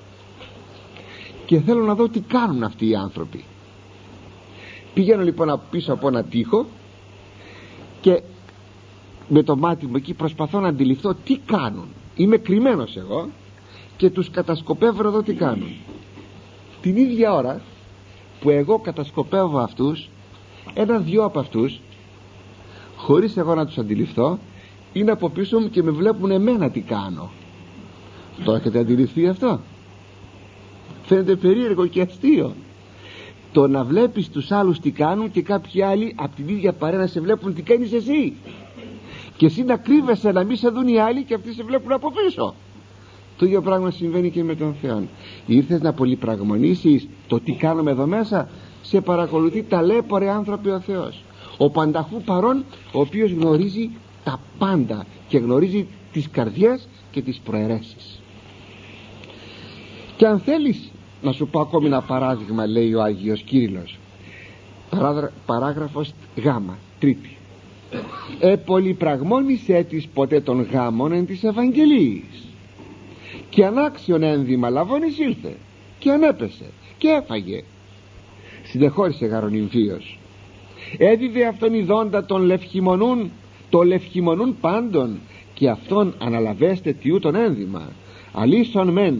και θέλω να δω τι κάνουν αυτοί οι άνθρωποι. Πηγαίνω λοιπόν πίσω από ένα τοίχο και με το μάτι μου εκεί προσπαθώ να αντιληφθώ τι κάνουν. Είμαι κρυμμένος εγώ και τους κατασκοπεύω να δω τι κάνουν. Την ίδια ώρα που εγώ κατασκοπεύω αυτούς, ένα-δυο από αυτούς, χωρίς εγώ να τους αντιληφθώ, είναι από πίσω μου και με βλέπουν εμένα τι κάνω. Το έχετε αντιληφθεί αυτό? Φαίνεται περίεργο και αστείο το να βλέπεις τους άλλους τι κάνουν και κάποιοι άλλοι από την ίδια παρέα να σε βλέπουν τι κάνεις εσύ, και εσύ να κρύβεσαι να μην σε δουν οι άλλοι και αυτοί σε βλέπουν από πίσω. Το ίδιο πράγμα συμβαίνει και με τον Θεό. Ήρθες να πολυπραγμονήσεις το τι κάνουμε εδώ μέσα? Σε παρακολουθεί ταλέπορε άνθρωποι ο Θεός, ο πανταχού παρών, ο οποίος γνωρίζει τα πάντα και γνωρίζει τις καρδιές και τις προαιρέσεις. Και αν θέλεις να σου πω ακόμη ένα παράδειγμα, λέει ο Άγιος Κύριλλος, Παράδρα, παράγραφος Γ, τρίτη. Επολυπραγμόνησέ της ποτέ των γάμων εν της Ευαγγελίας, και ανάξιον ένδυμα λαβώνης ήλθε και ανέπεσε και έφαγε. Συνεχώρησε γαρονυμφίος. Έδιδε αυτόν ειδώντα τον λευχημονούν, το λευχημονούν πάντων, και αυτόν αναλαβέστε τιού τον ένδυμα. Αλίσον μεν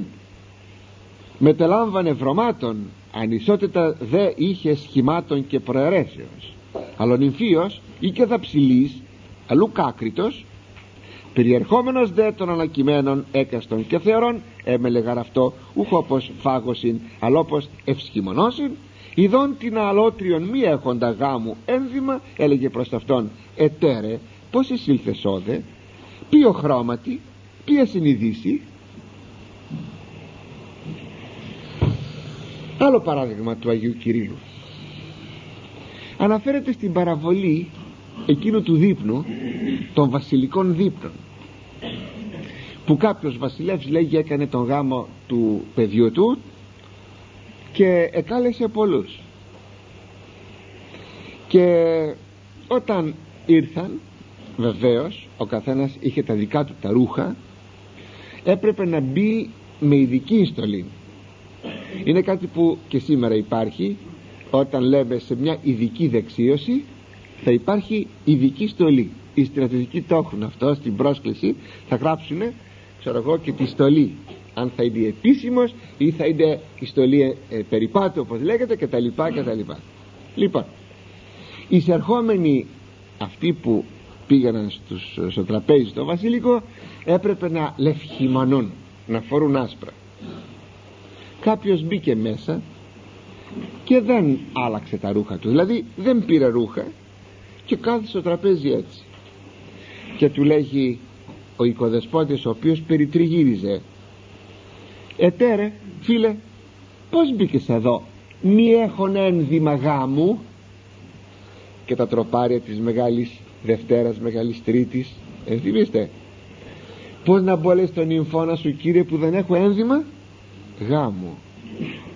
μετελάμβανε βρωμάτων, ανισότητα δε είχε σχημάτων και προαιρέσεως. Αλλονυμφίος ή και δαψιλής, αλλού κάκριτος, περιερχόμενος δε των ανακειμένων έκαστον και θεωρών, έμελεγαρ αυτό ούχ όπως φάγωσιν, αλλά όπως ευσχημονώσιν, ειδών την αλότριον μη έχοντα γάμου ένδυμα, έλεγε προς αυτόν, ετέρε πως εισήλθες όδε, ποιο χρώματι, ποια συνειδήσει. Άλλο παράδειγμα του Αγίου Κυρίλλου αναφέρεται στην παραβολή εκείνου του δείπνου, των βασιλικών δείπνων, που κάποιος βασιλεύς, λέγει, έκανε τον γάμο του παιδιού του και εκάλεσε πολλούς, και όταν ήρθαν, βεβαίως ο καθένας είχε τα δικά του τα ρούχα, έπρεπε να μπει με ειδική στολή. Είναι κάτι που και σήμερα υπάρχει. Όταν λέμε σε μια ειδική δεξίωση, θα υπάρχει ειδική στολή. Οι στρατιωτικοί το έχουν αυτό, στην πρόσκληση θα γράψουν, ξέρω εγώ, και τη στολή, αν θα είναι επίσημος ή θα είναι η στολή ε, περιπάτου, όπως λέγεται, κτλ, κτλ. Λοιπόν, οι εισερχόμενοι αυτοί που πήγαιναν στους, στο τραπέζι στο βασιλικό, έπρεπε να λευχημανούν, να φορούν άσπρα. Κάποιος μπήκε μέσα και δεν άλλαξε τα ρούχα του, δηλαδή δεν πήρε ρούχα και κάθισε στο τραπέζι έτσι, και του λέγει ο οικοδεσπότης, ο οποίος περιτριγύριζε, ετέρε φίλε, πως μπήκες εδώ, μη έχον ένδυμα γάμου? Και τα τροπάρια της Μεγάλης Δευτέρας, Μεγάλης Τρίτης, ενθυμίστε, πως να μπω, λέει, στον νυμφώνα σου, κύριε, που δεν έχω ένδυμα γάμου?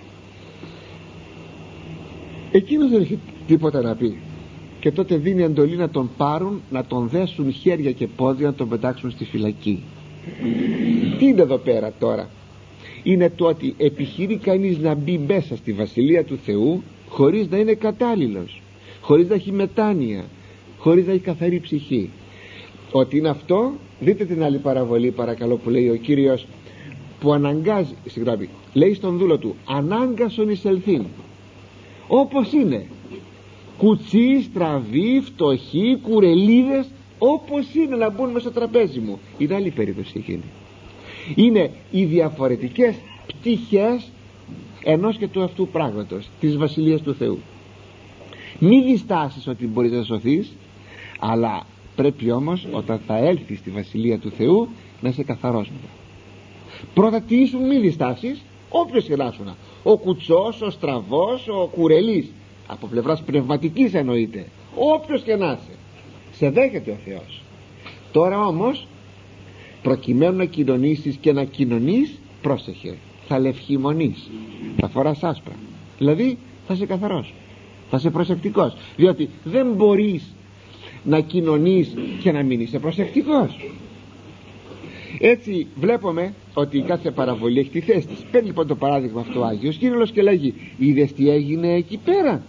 Εκείνος δεν έχει τίποτα να πει, και τότε δίνει εντολή να τον πάρουν, να τον δέσουν χέρια και πόδια, να τον πετάξουν στη φυλακή. Τι είναι εδώ πέρα τώρα? Είναι το ότι επιχειρεί κανείς να μπει μέσα στη Βασιλεία του Θεού χωρίς να είναι κατάλληλος, χωρίς να έχει μετάνοια, χωρίς να έχει καθαρή ψυχή. Ότι είναι αυτό, δείτε την άλλη παραβολή παρακαλώ, που λέει ο Κύριος, που αναγκάζει, συγγνώμη, λέει στον δούλο του, ανάγκασον εισελθήν όπως είναι, κουτσί, στραβοί, φτωχοί, κουρελίδες, όπως είναι, να μπουν μέσα στο τραπέζι μου. Είναι άλλη περίπτωση εκείνη. Είναι οι διαφορετικές πτυχές ενός και του αυτού πράγματος, της Βασιλείας του Θεού. Μη διστάσεις ότι μπορείς να σωθείς, αλλά πρέπει όμως όταν θα έλθεις στη Βασιλεία του Θεού να είσαι καθαρός μετά. Πρώτα τι ήσουν, μη διστάσεις, όποιος γελάσουνα, ο κουτσός, ο στραβός, ο κουρελής, από πλευράς πνευματικής εννοείται, όποιος και να είσαι, σε δέχεται ο Θεός. Τώρα όμως, προκειμένου να κοινωνήσεις και να κοινωνείς, πρόσεχε, θα λευχημονείς, θα φοράς άσπρα, δηλαδή θα είσαι καθαρός, θα είσαι προσεκτικός, διότι δεν μπορείς να κοινωνείς και να μην είσαι προσεκτικός. Έτσι βλέπουμε ότι κάθε παραβολή έχει τη θέση της. Παίρνει λοιπόν το παράδειγμα αυτό ο Άγιος Κύριλλος και λέγει, είδες τι έγινε εκεί πέρα?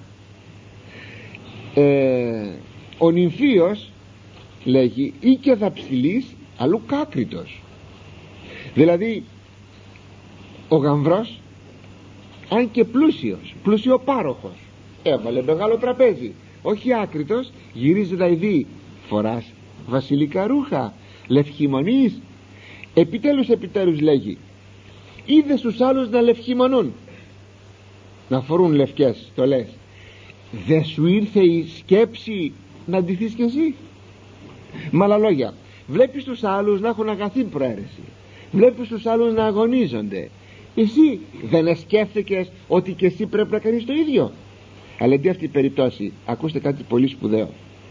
ε, ο νυμφίος, λέγει, ή και δαψιλής αλλού κάκριτος. Δηλαδή ο γαμβρός, αν και πλούσιος, πλουσιοπάροχος, έβαλε μεγάλο τραπέζι, όχι άκριτος, γυρίζει να ειδεί, φοράς βασιλικά ρούχα, λευχημονείς. Επιτέλους επιτέλους λέγει, είδες τους άλλους να λευχημονούν, να φορούν λευκές στολές, δεν σου ήρθε η σκέψη να ντυθείς κι εσύ? Με άλλα λόγια, βλέπεις τους άλλους να έχουν αγαθή προαίρεση, βλέπεις τους άλλους να αγωνίζονται, εσύ δεν σκέφτηκες ότι κι εσύ πρέπει να κάνεις το ίδιο? Αλλά εντί αυτή η περίπτωση, ακούστε κάτι πολύ σπουδαίο.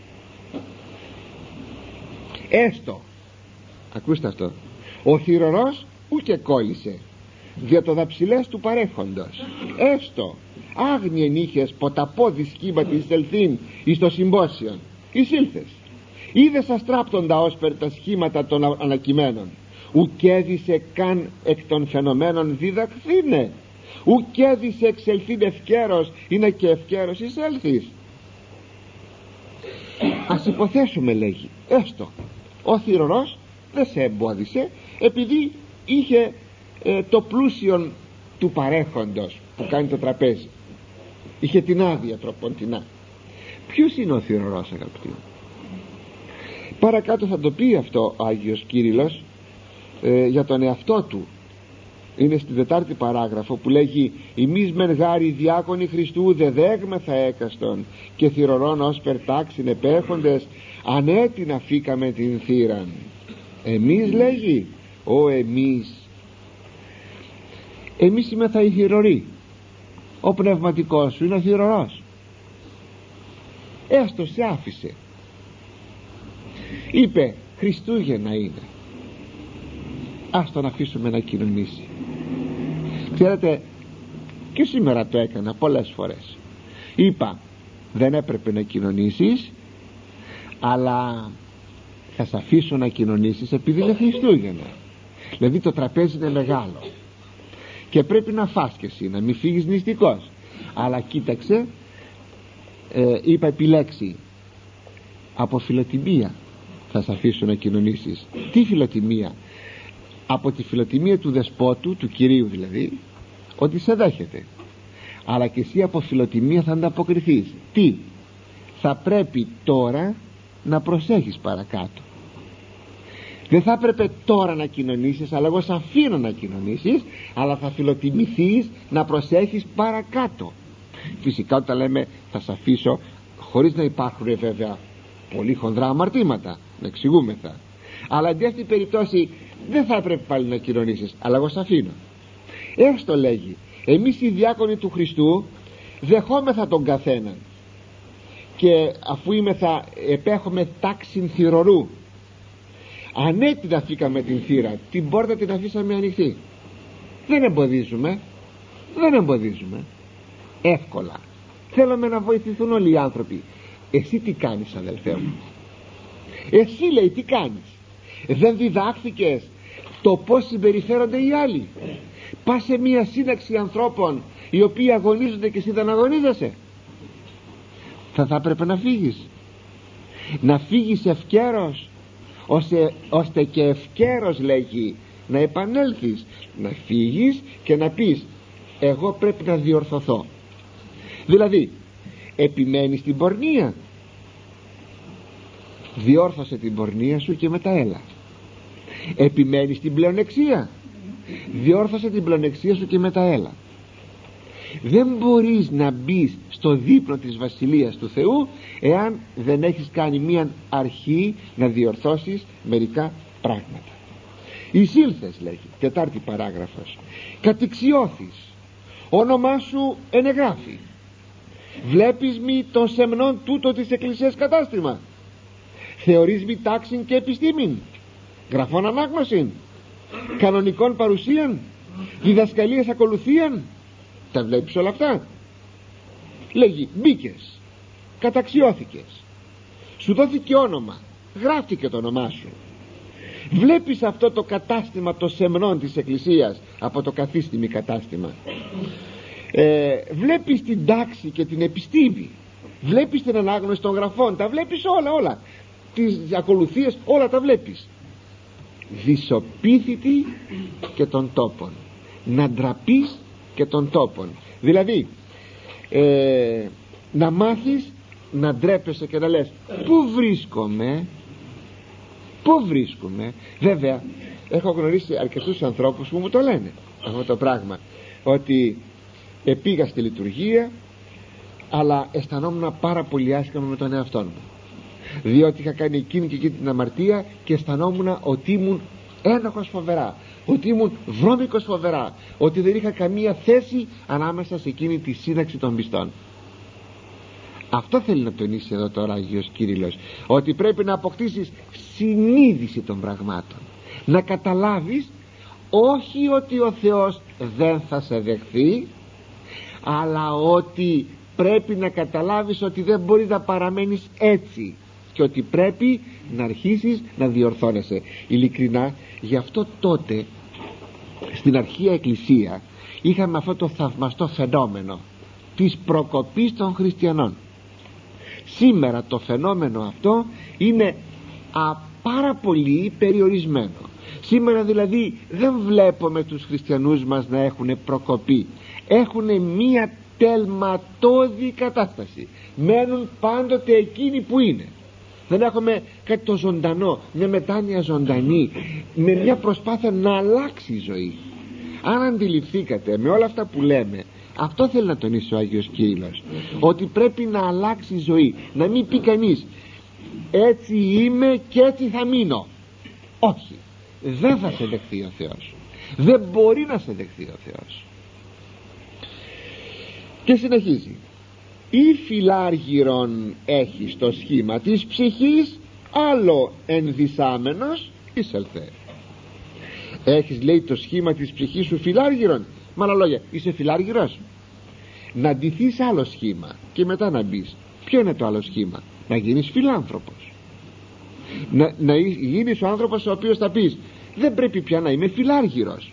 Έστω, ακούστε αυτό, ο θυρωρός ούκε κόλλησε δια το δαψιλές του παρέχοντος, έστω άγνιεν είχες ποταπόδι σχήματι εισελθήν εις το συμπόσιον, εισήλθες, είδες αστράπτοντα ως περ τα σχήματα των ανακειμένων, ουκέδισε καν εκ των φαινομένων διδαχθήνε, ουκέδισε εξελθήν ευκαίρος, είναι και ευκαίρος εισέλθεις. Ας υποθέσουμε, λέγει, έστω ο θυρωρός δεν σε εμπόδισε επειδή είχε ε, το πλούσιον του παρέχοντος που κάνει το τραπέζι, είχε την άδεια τροποντινά. Ποιος είναι ο θυρωρός, αγαπητοί? Παρακάτω θα το πει αυτό ο Άγιος Κύριλλος ε, για τον εαυτό του. Είναι στην τετάρτη παράγραφο που λέγει, ημείς μεν γάρι διάκονοι Χριστού δε δέγμεθα έκαστον και θυρωρών ως περτάξιν επέχοντες ανέτεινα φύκαμε την θύραν. Εμείς, λέγει, ο εμείς εμείς είμεθα οι θυρωροί, ο πνευματικός σου είναι ο θυρωρός, έστω σε άφησε, είπε Χριστούγεννα είναι, ας τον αφήσουμε να κοινωνήσει. Ξέρετε, και σήμερα το έκανα πολλές φορές, είπα δεν έπρεπε να κοινωνήσεις, αλλά θα σε αφήσω να κοινωνήσεις επειδή είναι Χριστούγεννα, δηλαδή το τραπέζι είναι μεγάλο και πρέπει να φας και εσύ, να μην φύγεις νηστικός, αλλά κοίταξε, ε, είπα επιλέξει, από φιλοτιμία θα σε αφήσω να κοινωνήσεις. Τι φιλοτιμία? Από τη φιλοτιμία του δεσπότου, του κυρίου δηλαδή, ότι σε δέχεται, αλλά και εσύ από φιλοτιμία θα ανταποκριθείς. Τι? Θα πρέπει τώρα να προσέχεις παρακάτω. Δεν θα έπρεπε τώρα να κοινωνήσεις, αλλά εγώ σε αφήνω να κοινωνήσεις, αλλά θα φιλοτιμηθείς να προσέχεις παρακάτω. Φυσικά όταν λέμε θα σε αφήσω, χωρίς να υπάρχουν βέβαια πολύ χονδρά αμαρτήματα, να εξηγούμεθα, αλλά αντί αυτή περιπτώσει δεν θα έπρεπε πάλι να κοινωνήσεις, αλλά εγώ σε αφήνω. Έστω, λέγει, εμείς οι διάκονοι του Χριστού δεχόμεθα τον καθέναν, και αφού είμεθα, επέχουμε τάξιν θυρωρού, ανέτεινα φύκαμε την θύρα, την πόρτα την αφήσαμε ανοιχτή. Δεν εμποδίζουμε, δεν εμποδίζουμε εύκολα, θέλουμε να βοηθηθούν όλοι οι άνθρωποι. Εσύ τι κάνεις, αδελφέ μου? Εσύ, λέει, τι κάνεις? Δεν διδάχθηκες το πως συμπεριφέρονται οι άλλοι? Πας σε μια σύναξη ανθρώπων οι οποίοι αγωνίζονται και εσύ δεν αγωνίζεσαι. Θα θα πρέπει να φύγεις, να φύγεις ευκαίρος, ώστε, ώστε και ευκαίρος, λέγει, να επανέλθεις, να φύγεις και να πεις εγώ πρέπει να διορθωθώ. Δηλαδή επιμένεις στην πορνεία, διόρθωσε την πορνεία σου και μετά έλα. Επιμένεις στην πλεονεξία, διόρθωσε την πλεονεξία σου και μετά έλα. Δεν μπορείς να μπεις στο δείπνο της Βασιλείας του Θεού εάν δεν έχεις κάνει μία αρχή να διορθώσεις μερικά πράγματα. Εισήλθες, λέγει, τετάρτη παράγραφος, κατηξιώθης, όνομά σου ενεγράφει, βλέπεις μη των σεμνών τούτο της Εκκλησίας κατάστημα, θεωρείς μη τάξιν και επιστήμην, γραφών ανάγνωσιν, κανονικών παρουσίαν, διδασκαλίας ακολουθίαν. Τα βλέπεις όλα αυτά? Λέγει μπήκες, καταξιώθηκες, σου δόθηκε όνομα, γράφτηκε το όνομά σου, βλέπεις αυτό το κατάστημα των σεμνών της Εκκλησίας, από το καθίστημη κατάστημα, ε, βλέπεις την τάξη και την επιστήμη, βλέπεις την ανάγνωση των γραφών, τα βλέπεις όλα, όλα τις ακολουθίες, όλα τα βλέπεις. Δυσοπίθητη και των τόπων, να ντραπείς και των τόπων. Δηλαδή ε, να μάθεις να ντρέπεσαι και να λες πού βρίσκομαι, πού βρίσκομαι. Βέβαια έχω γνωρίσει αρκετούς ανθρώπους που μου το λένε αυτό το πράγμα, ότι ε, πήγα στη λειτουργία αλλά αισθανόμουν πάρα πολύ άσχημα με τον εαυτό μου, διότι είχα κάνει εκείνη και εκείνη την αμαρτία και αισθανόμουν ότι ήμουν ένοχος φοβερά, ότι ήμουν βρώμικος φοβερά, ότι δεν είχα καμία θέση ανάμεσα σε εκείνη τη σύναξη των πιστών. Αυτό θέλει να τονίσει εδώ τώρα ο Άγιος Κύριλλος, ότι πρέπει να αποκτήσεις συνείδηση των πραγμάτων, να καταλάβεις όχι ότι ο Θεός δεν θα σε δεχθεί, αλλά ότι πρέπει να καταλάβεις ότι δεν μπορεί να παραμένεις έτσι και ότι πρέπει να αρχίσεις να διορθώνεσαι. Ειλικρινά, γι' αυτό τότε στην αρχαία Εκκλησία είχαμε αυτό το θαυμαστό φαινόμενο της προκοπής των χριστιανών. Σήμερα το φαινόμενο αυτό είναι α, πάρα πολύ περιορισμένο. Σήμερα δηλαδή δεν βλέπουμε τους χριστιανούς μας να έχουν προκοπή, έχουν μία τελματώδη κατάσταση, μένουν πάντοτε εκείνοι που είναι. Δεν έχουμε κάτι το ζωντανό, μια μετάνοια ζωντανή, με μια προσπάθεια να αλλάξει η ζωή. Αν αντιληφθήκατε με όλα αυτά που λέμε, αυτό θέλει να τονίσει ο Άγιος Κύριλλος, ότι πρέπει να αλλάξει η ζωή, να μην πει κανείς έτσι είμαι και έτσι θα μείνω. Όχι, δεν θα σε δεχθεί ο Θεός, δεν μπορεί να σε δεχθεί ο Θεός. Και συνεχίζει, ή φιλάργυρον έχεις το σχήμα της ψυχής, άλλο ενδυσάμενος εισελθέ. Έχεις, λέει, το σχήμα της ψυχής σου φιλάργυρον, με άλλα λόγια είσαι φιλάργυρος, να ντυθείς άλλο σχήμα και μετά να μπεις. Ποιο είναι το άλλο σχήμα? Να γίνεις φιλάνθρωπος, να, να γίνεις ο άνθρωπος ο οποίος θα πεις δεν πρέπει πια να είμαι φιλάργυρος.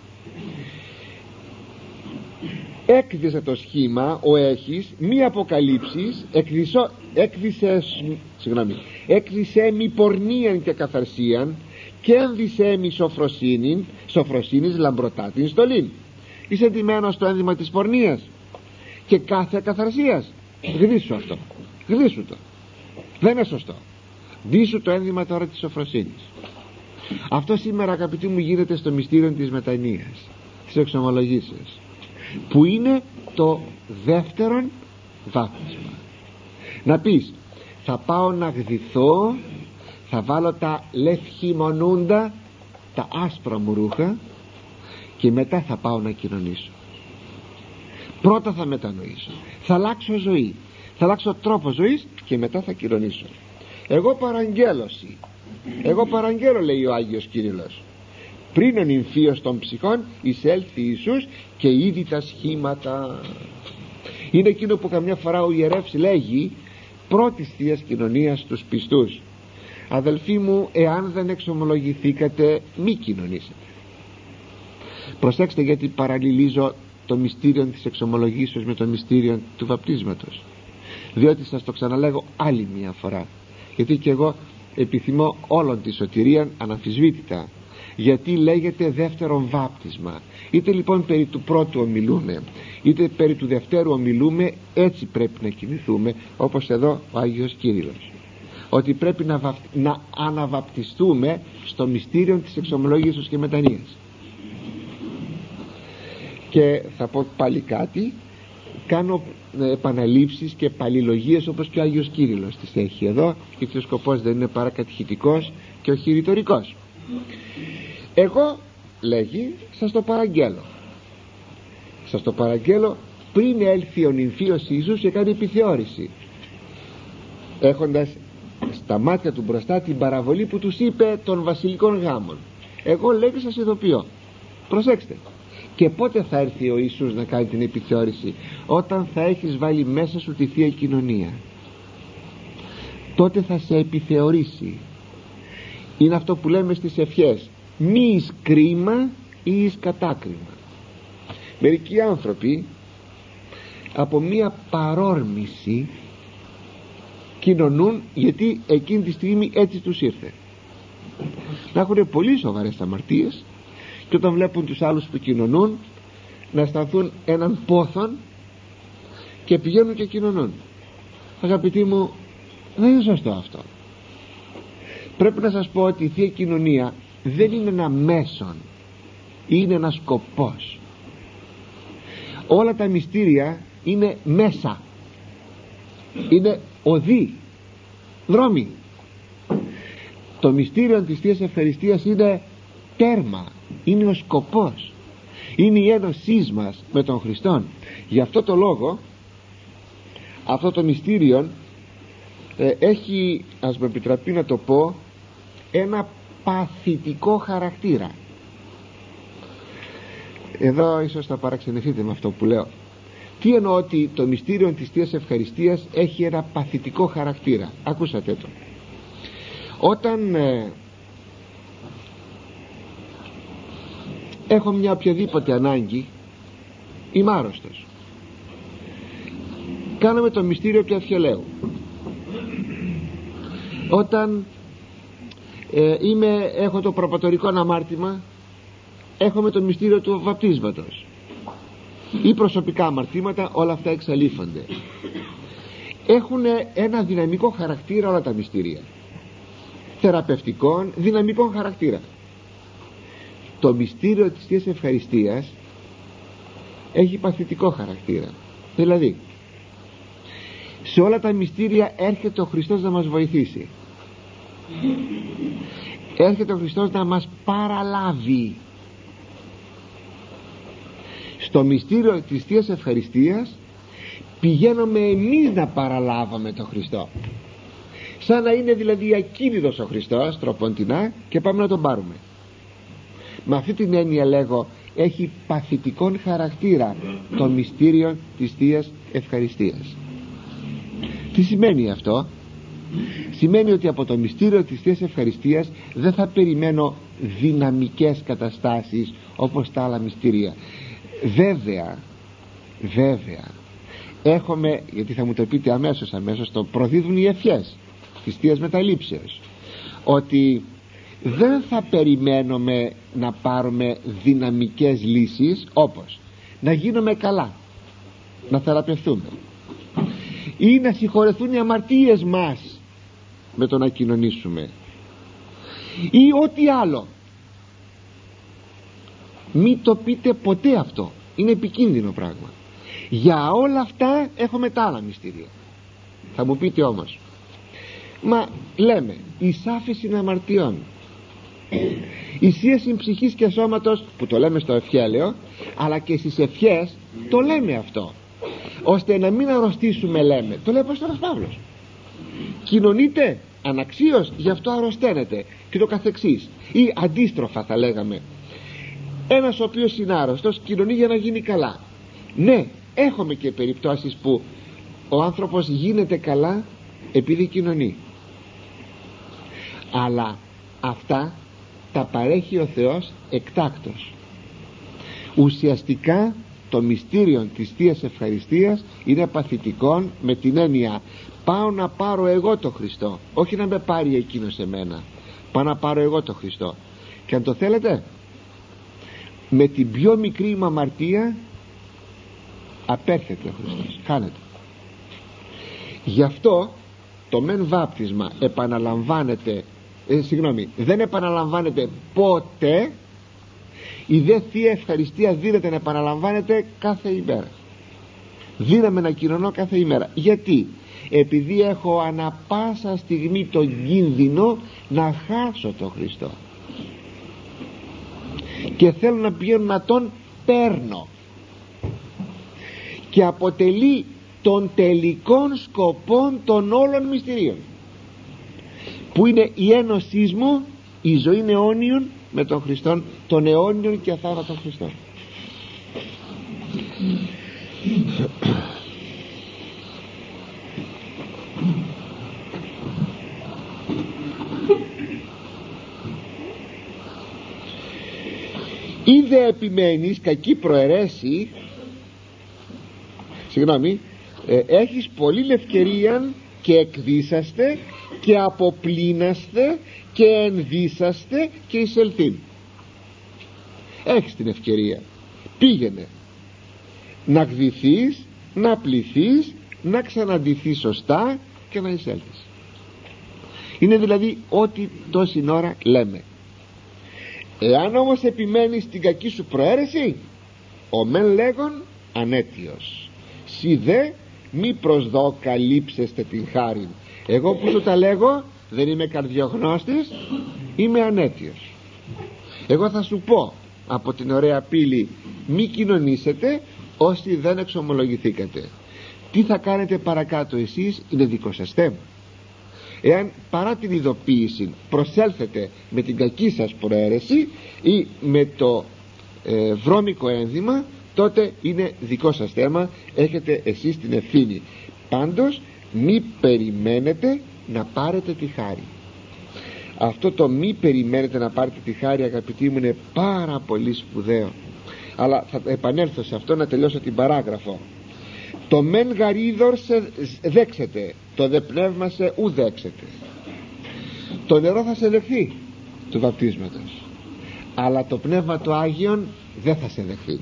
Έκδισε το σχήμα ο έχεις, μη αποκαλύψεις, έκδισο, έκδισες, συγγνώμη, έκδισε μη πορνίαν και καθαρσίαν και ένδισε μη σοφροσύνην, σοφροσύνης λαμπρωτά την στολήν. Είσαι ντυμένος στο ένδυμα της πορνείας και κάθε καθαρσίας. Γδίσου αυτό, γδίσου το, δεν είναι σωστό. Ντύσου το ένδυμα τώρα της σοφροσύνης. Αυτό σήμερα, αγαπητοί μου, γίνεται στο μυστήριο της μετανοίας, της εξομολογήσεως, που είναι το δεύτερον βάπτισμα. Να πεις θα πάω να γδυθώ, θα βάλω τα λευχημονούντα, τα άσπρα μου ρούχα και μετά θα πάω να κοινωνήσω. Πρώτα θα μετανοήσω, θα αλλάξω ζωή, θα αλλάξω τρόπο ζωής και μετά θα κοινωνήσω. Εγώ παραγγέλωση, εγώ παραγγέλω, λέει ο Άγιος Κύριλλος, πριν ο νυμφίος των ψυχών εισέλθει Ιησούς και είδη τα σχήματα. Είναι εκείνο που καμιά φορά ο ιερεύς λέγει πρώτης Θείας Κοινωνίας στους πιστούς. Αδελφοί μου, εάν δεν εξομολογηθήκατε, μη κοινωνήσετε. Προσέξτε, γιατί παραλληλίζω το μυστήριο της εξομολογήσεως με το μυστήριο του βαπτίσματος, διότι σας το ξαναλέγω άλλη μια φορά, γιατί και εγώ επιθυμώ όλον τη σωτηρία αναμφισβήτητα, γιατί λέγεται δεύτερον βάπτισμα. Είτε λοιπόν περί του πρώτου ομιλούμε, είτε περί του δευτέρου ομιλούμε, έτσι πρέπει να κινηθούμε, όπως εδώ ο Άγιος Κύριλλος, ότι πρέπει να, βαπ... να αναβαπτιστούμε στο μυστήριο της εξομολόγησης και μετανοίας. Και θα πω πάλι κάτι, κάνω επαναλήψεις και παλιλογίες όπως και ο Άγιος Κύριλλος τις έχει εδώ, γιατί ο σκοπός δεν είναι παρά κατηχητικός και όχι ρητορικός. Εγώ, λέγει, σας το παραγγέλω σας το παραγγέλω πριν έλθει ο νυμφίος Ιησούς και κάνει επιθεώρηση, έχοντας στα μάτια του μπροστά την παραβολή που τους είπε των βασιλικών γάμων. Εγώ, λέγει, σας ειδοποιώ, προσέξτε. Και πότε θα έρθει ο Ιησούς να κάνει την επιθεώρηση? Όταν θα έχεις βάλει μέσα σου τη Θεία Κοινωνία, τότε θα σε επιθεωρήσει. Είναι αυτό που λέμε στις ευχές, μη εις κρίμα ή εις κατάκριμα. Μερικοί άνθρωποι από μία παρόρμηση κοινωνούν, γιατί εκείνη τη στιγμή έτσι τους ήρθε. Να έχουν πολύ σοβαρές αμαρτίες, και όταν βλέπουν τους άλλους που κοινωνούν να αισθανθούν έναν πόθον και πηγαίνουν και κοινωνούν. Αγαπητοί μου, δεν είναι σωστό αυτό. Πρέπει να σας πω ότι η Θεία Κοινωνία δεν είναι ένα μέσον, είναι ένας σκοπός. Όλα τα μυστήρια είναι μέσα, είναι οδοί, δρόμοι. Το μυστήριο της Θείας Ευχαριστίας είναι τέρμα, είναι ο σκοπός, είναι η ένωσή μας με τον Χριστόν. Γι' αυτό το λόγο αυτό το μυστήριο ε, έχει, ας με επιτραπεί να το πω, ένα παθητικό χαρακτήρα. Εδώ ίσως θα παραξενηθείτε με αυτό που λέω. Τι εννοώ ότι το μυστήριο της Θείας Ευχαριστίας έχει ένα παθητικό χαρακτήρα? Ακούσατε το. Όταν ε, έχω μια οποιαδήποτε ανάγκη, είμαι άρρωστος, κάνουμε το μυστήριο του Ευχελαίου. Όταν ε, είμαι, έχω το προπατορικό αμάρτημα, έχουμε το μυστήριο του βαπτίσματος. Ή προσωπικά αμαρτήματα, όλα αυτά εξαλείφονται. Έχουν ένα δυναμικό χαρακτήρα όλα τα μυστήρια, θεραπευτικών, δυναμικών χαρακτήρα. Το μυστήριο της Θείας Ευχαριστίας έχει παθητικό χαρακτήρα. Δηλαδή, σε όλα τα μυστήρια έρχεται ο Χριστός να μας βοηθήσει, έρχεται ο Χριστός να μας παραλάβει. Στο μυστήριο της Θείας Ευχαριστίας πηγαίνουμε εμείς να παραλάβουμε τον Χριστό, σαν να είναι δηλαδή ακίνητος ο Χριστός τροποντινά και πάμε να τον πάρουμε. Με αυτή την έννοια λέγω, έχει παθητικόν χαρακτήρα το μυστήριο της Θείας Ευχαριστίας. Τι σημαίνει αυτό? Σημαίνει ότι από το μυστήριο της Θείας Ευχαριστίας δεν θα περιμένω δυναμικές καταστάσεις όπως τα άλλα μυστήρια. Βέβαια, βέβαια έχουμε, γιατί θα μου το πείτε αμέσως αμέσως, το προδίδουν οι ευχές της Θείας Μεταλήψεως, ότι δεν θα περιμένουμε να πάρουμε δυναμικές λύσεις, όπως να γίνουμε καλά, να θεραπευτούμε ή να συγχωρεθούν οι αμαρτίες μας με το να κοινωνήσουμε ή ό,τι άλλο. Μη το πείτε ποτέ αυτό, είναι επικίνδυνο πράγμα. Για όλα αυτά έχουμε τα άλλα μυστήρια. Θα μου πείτε όμως, μα λέμε η άφεση αμαρτιών, η σύεση ψυχής και σώματος, που το λέμε στο ευχέλαιο, αλλά και στις ευχές το λέμε αυτό, ώστε να μην αρρωστήσουμε, λέμε. Το λέει ο Απόστολος Παύλος. Κοινωνείτε αναξίως, γι' αυτό αρρωσταίνετε, και το καθεξής. Ή αντίστροφα θα λέγαμε, ένας ο οποίος είναι άρρωστος κοινωνεί για να γίνει καλά. Ναι, έχουμε και περιπτώσεις που ο άνθρωπος γίνεται καλά επειδή κοινωνεί, αλλά αυτά τα παρέχει ο Θεός εκτάκτως. Ουσιαστικά το μυστήριο της Θείας Ευχαριστίας είναι παθητικό, με την έννοια πάω να πάρω εγώ το Χριστό, όχι να με πάρει εκείνος εμένα. Πάω να πάρω εγώ το Χριστό. Και αν το θέλετε, με την πιο μικρή μου αμαρτία απέρχεται ο Χριστός, χάνεται. Γι' αυτό το μεν βάπτισμα επαναλαμβάνεται, ε, συγγνώμη, δεν επαναλαμβάνεται ποτέ, η δε Θεία Ευχαριστία δίνεται να επαναλαμβάνεται κάθε ημέρα. Δύναμαι να κοινωνώ κάθε ημέρα. Γιατί? Επειδή έχω ανα πάσα στιγμή τον κίνδυνο να χάσω τον Χριστό και θέλω να πηγαίνω να τον παίρνω, και αποτελεί των τελικών σκοπών των όλων μυστηρίων, που είναι η ένωσή μου, η ζωή αιώνιον με τον Χριστόν, τον αιώνιον και αθάνατον Χριστόν. Είδε επιμένεις κακή προαιρέσει, συγγνώμη, ε, έχεις πολλή ευκαιρία και εκδίσαστε και αποπλήναστε και ενδύσαστε και εισελθήν. Έχεις την ευκαιρία, πήγαινε να γδυθείς, να πληθείς, να ξαναντυθείς σωστά και να εισέλθεις. Είναι δηλαδή ό,τι τόση ώρα λέμε. Εάν όμως επιμένεις στην κακή σου προαίρεση, ο μεν λέγον ανέτιος, σι δε μη προσδοκαλύψεστε την χάριν. Εγώ που σου τα λέγω δεν είμαι καρδιογνώστης, είμαι ανέτιος. Εγώ θα σου πω από την ωραία πύλη, μη κοινωνήσετε όσοι δεν εξομολογηθήκατε. Τι θα κάνετε παρακάτω εσείς είναι δικό σας θέμα. Εάν παρά την ειδοποίηση προσέλθετε με την κακή σας προαίρεση ή με το ε, βρώμικο ένδυμα, τότε είναι δικό σας θέμα, έχετε εσείς την ευθύνη. Πάντως μη περιμένετε να πάρετε τη χάρη. Αυτό το μη περιμένετε να πάρετε τη χάρη, αγαπητοί μου, είναι πάρα πολύ σπουδαίο, αλλά θα επανέλθω σε αυτό να τελειώσω την παράγραφο. Το μεν γαρίδωρ σε δέξετε, το δε πνεύμα σε ου δέξετε. Το νερό θα σε δεχθεί του βαπτίσματος, αλλά το πνεύμα το Άγιον δεν θα σε δεχθεί.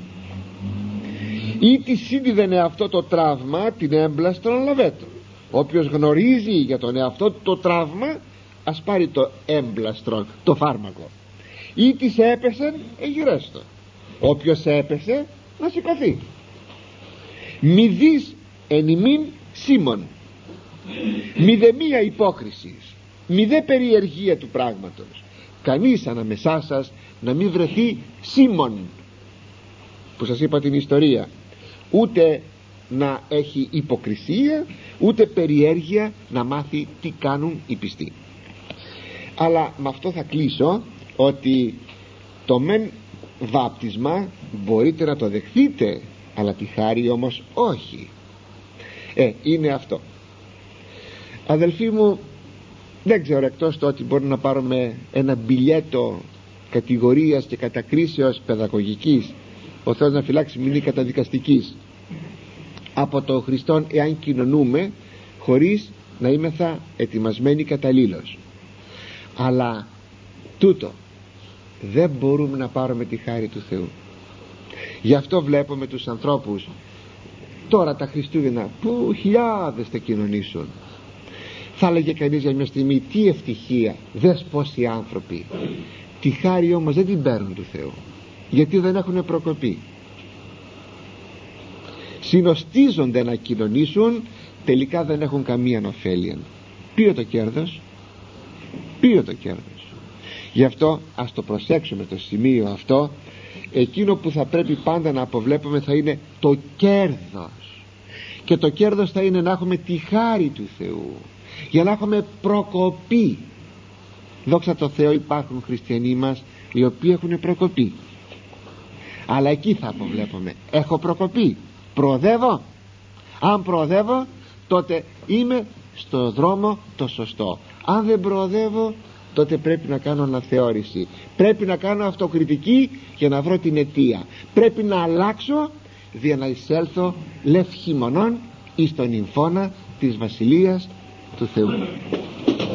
Ή τη σύνδιδεν αυτό το τραύμα την έμπλαστρον λαβέτο. Όποιος γνωρίζει για τον εαυτό το τραύμα, ας πάρει το έμπλαστρον, το φάρμακο. Ή της έπεσεν εγυρέστο. Όποιος έπεσε να σηκωθεί. Μη δεις εν ημίν σήμον, μη δε μία υπόκρισης, μη δε περιεργία του πράγματος. Κανείς ανάμεσά σας να μην βρεθεί σήμον, που σας είπα την ιστορία, ούτε να έχει υποκρισία, ούτε περιέργεια να μάθει τι κάνουν οι πιστοί. Αλλά με αυτό θα κλείσω, ότι το μεν βάπτισμα μπορείτε να το δεχθείτε, αλλά τη χάρη όμως όχι. Ε, είναι αυτό. Αδελφοί μου, δεν ξέρω, εκτός το ότι μπορούμε να πάρουμε ένα μπιλιέτο κατηγορίας και κατακρίσεως παιδαγωγικής, ο Θεός να φυλάξει, μην είναι καταδικαστικής, από τον Χριστόν, εάν κοινωνούμε χωρίς να είμεθα ετοιμασμένοι καταλήλως. Αλλά τούτο δεν μπορούμε να πάρουμε τη χάρη του Θεού. Γι' αυτό βλέπουμε τους ανθρώπους τώρα τα Χριστούγεννα που χιλιάδες θα κοινωνήσουν. Θα έλεγε κανείς για μια στιγμή, τι ευτυχία, δες πόσοι άνθρωποι. Τη χάρη όμως δεν την παίρνουν του Θεού, γιατί δεν έχουν προκοπή. Συνοστίζονται να κοινωνήσουν, τελικά δεν έχουν καμία ωφέλεια. Ποιο το κέρδος, ποιο το κέρδος. Γι' αυτό ας το προσέξουμε το σημείο αυτό. Εκείνο που θα πρέπει πάντα να αποβλέπουμε θα είναι το κέρδος, και το κέρδος θα είναι να έχουμε τη χάρη του Θεού, για να έχουμε προκοπή. Δόξα τω Θεώ, υπάρχουν χριστιανοί μας οι οποίοι έχουν προκοπή, αλλά εκεί θα αποβλέπουμε, έχω προκοπή, Προοδεύω? Αν προοδεύω, τότε είμαι στο δρόμο το σωστό. Αν δεν προοδεύω, τότε πρέπει να κάνω αναθεώρηση, πρέπει να κάνω αυτοκριτική για να βρω την αιτία. Πρέπει να αλλάξω για να εισέλθω λευχημονών εις τον νυμφώνα της Βασιλείας του Θεού.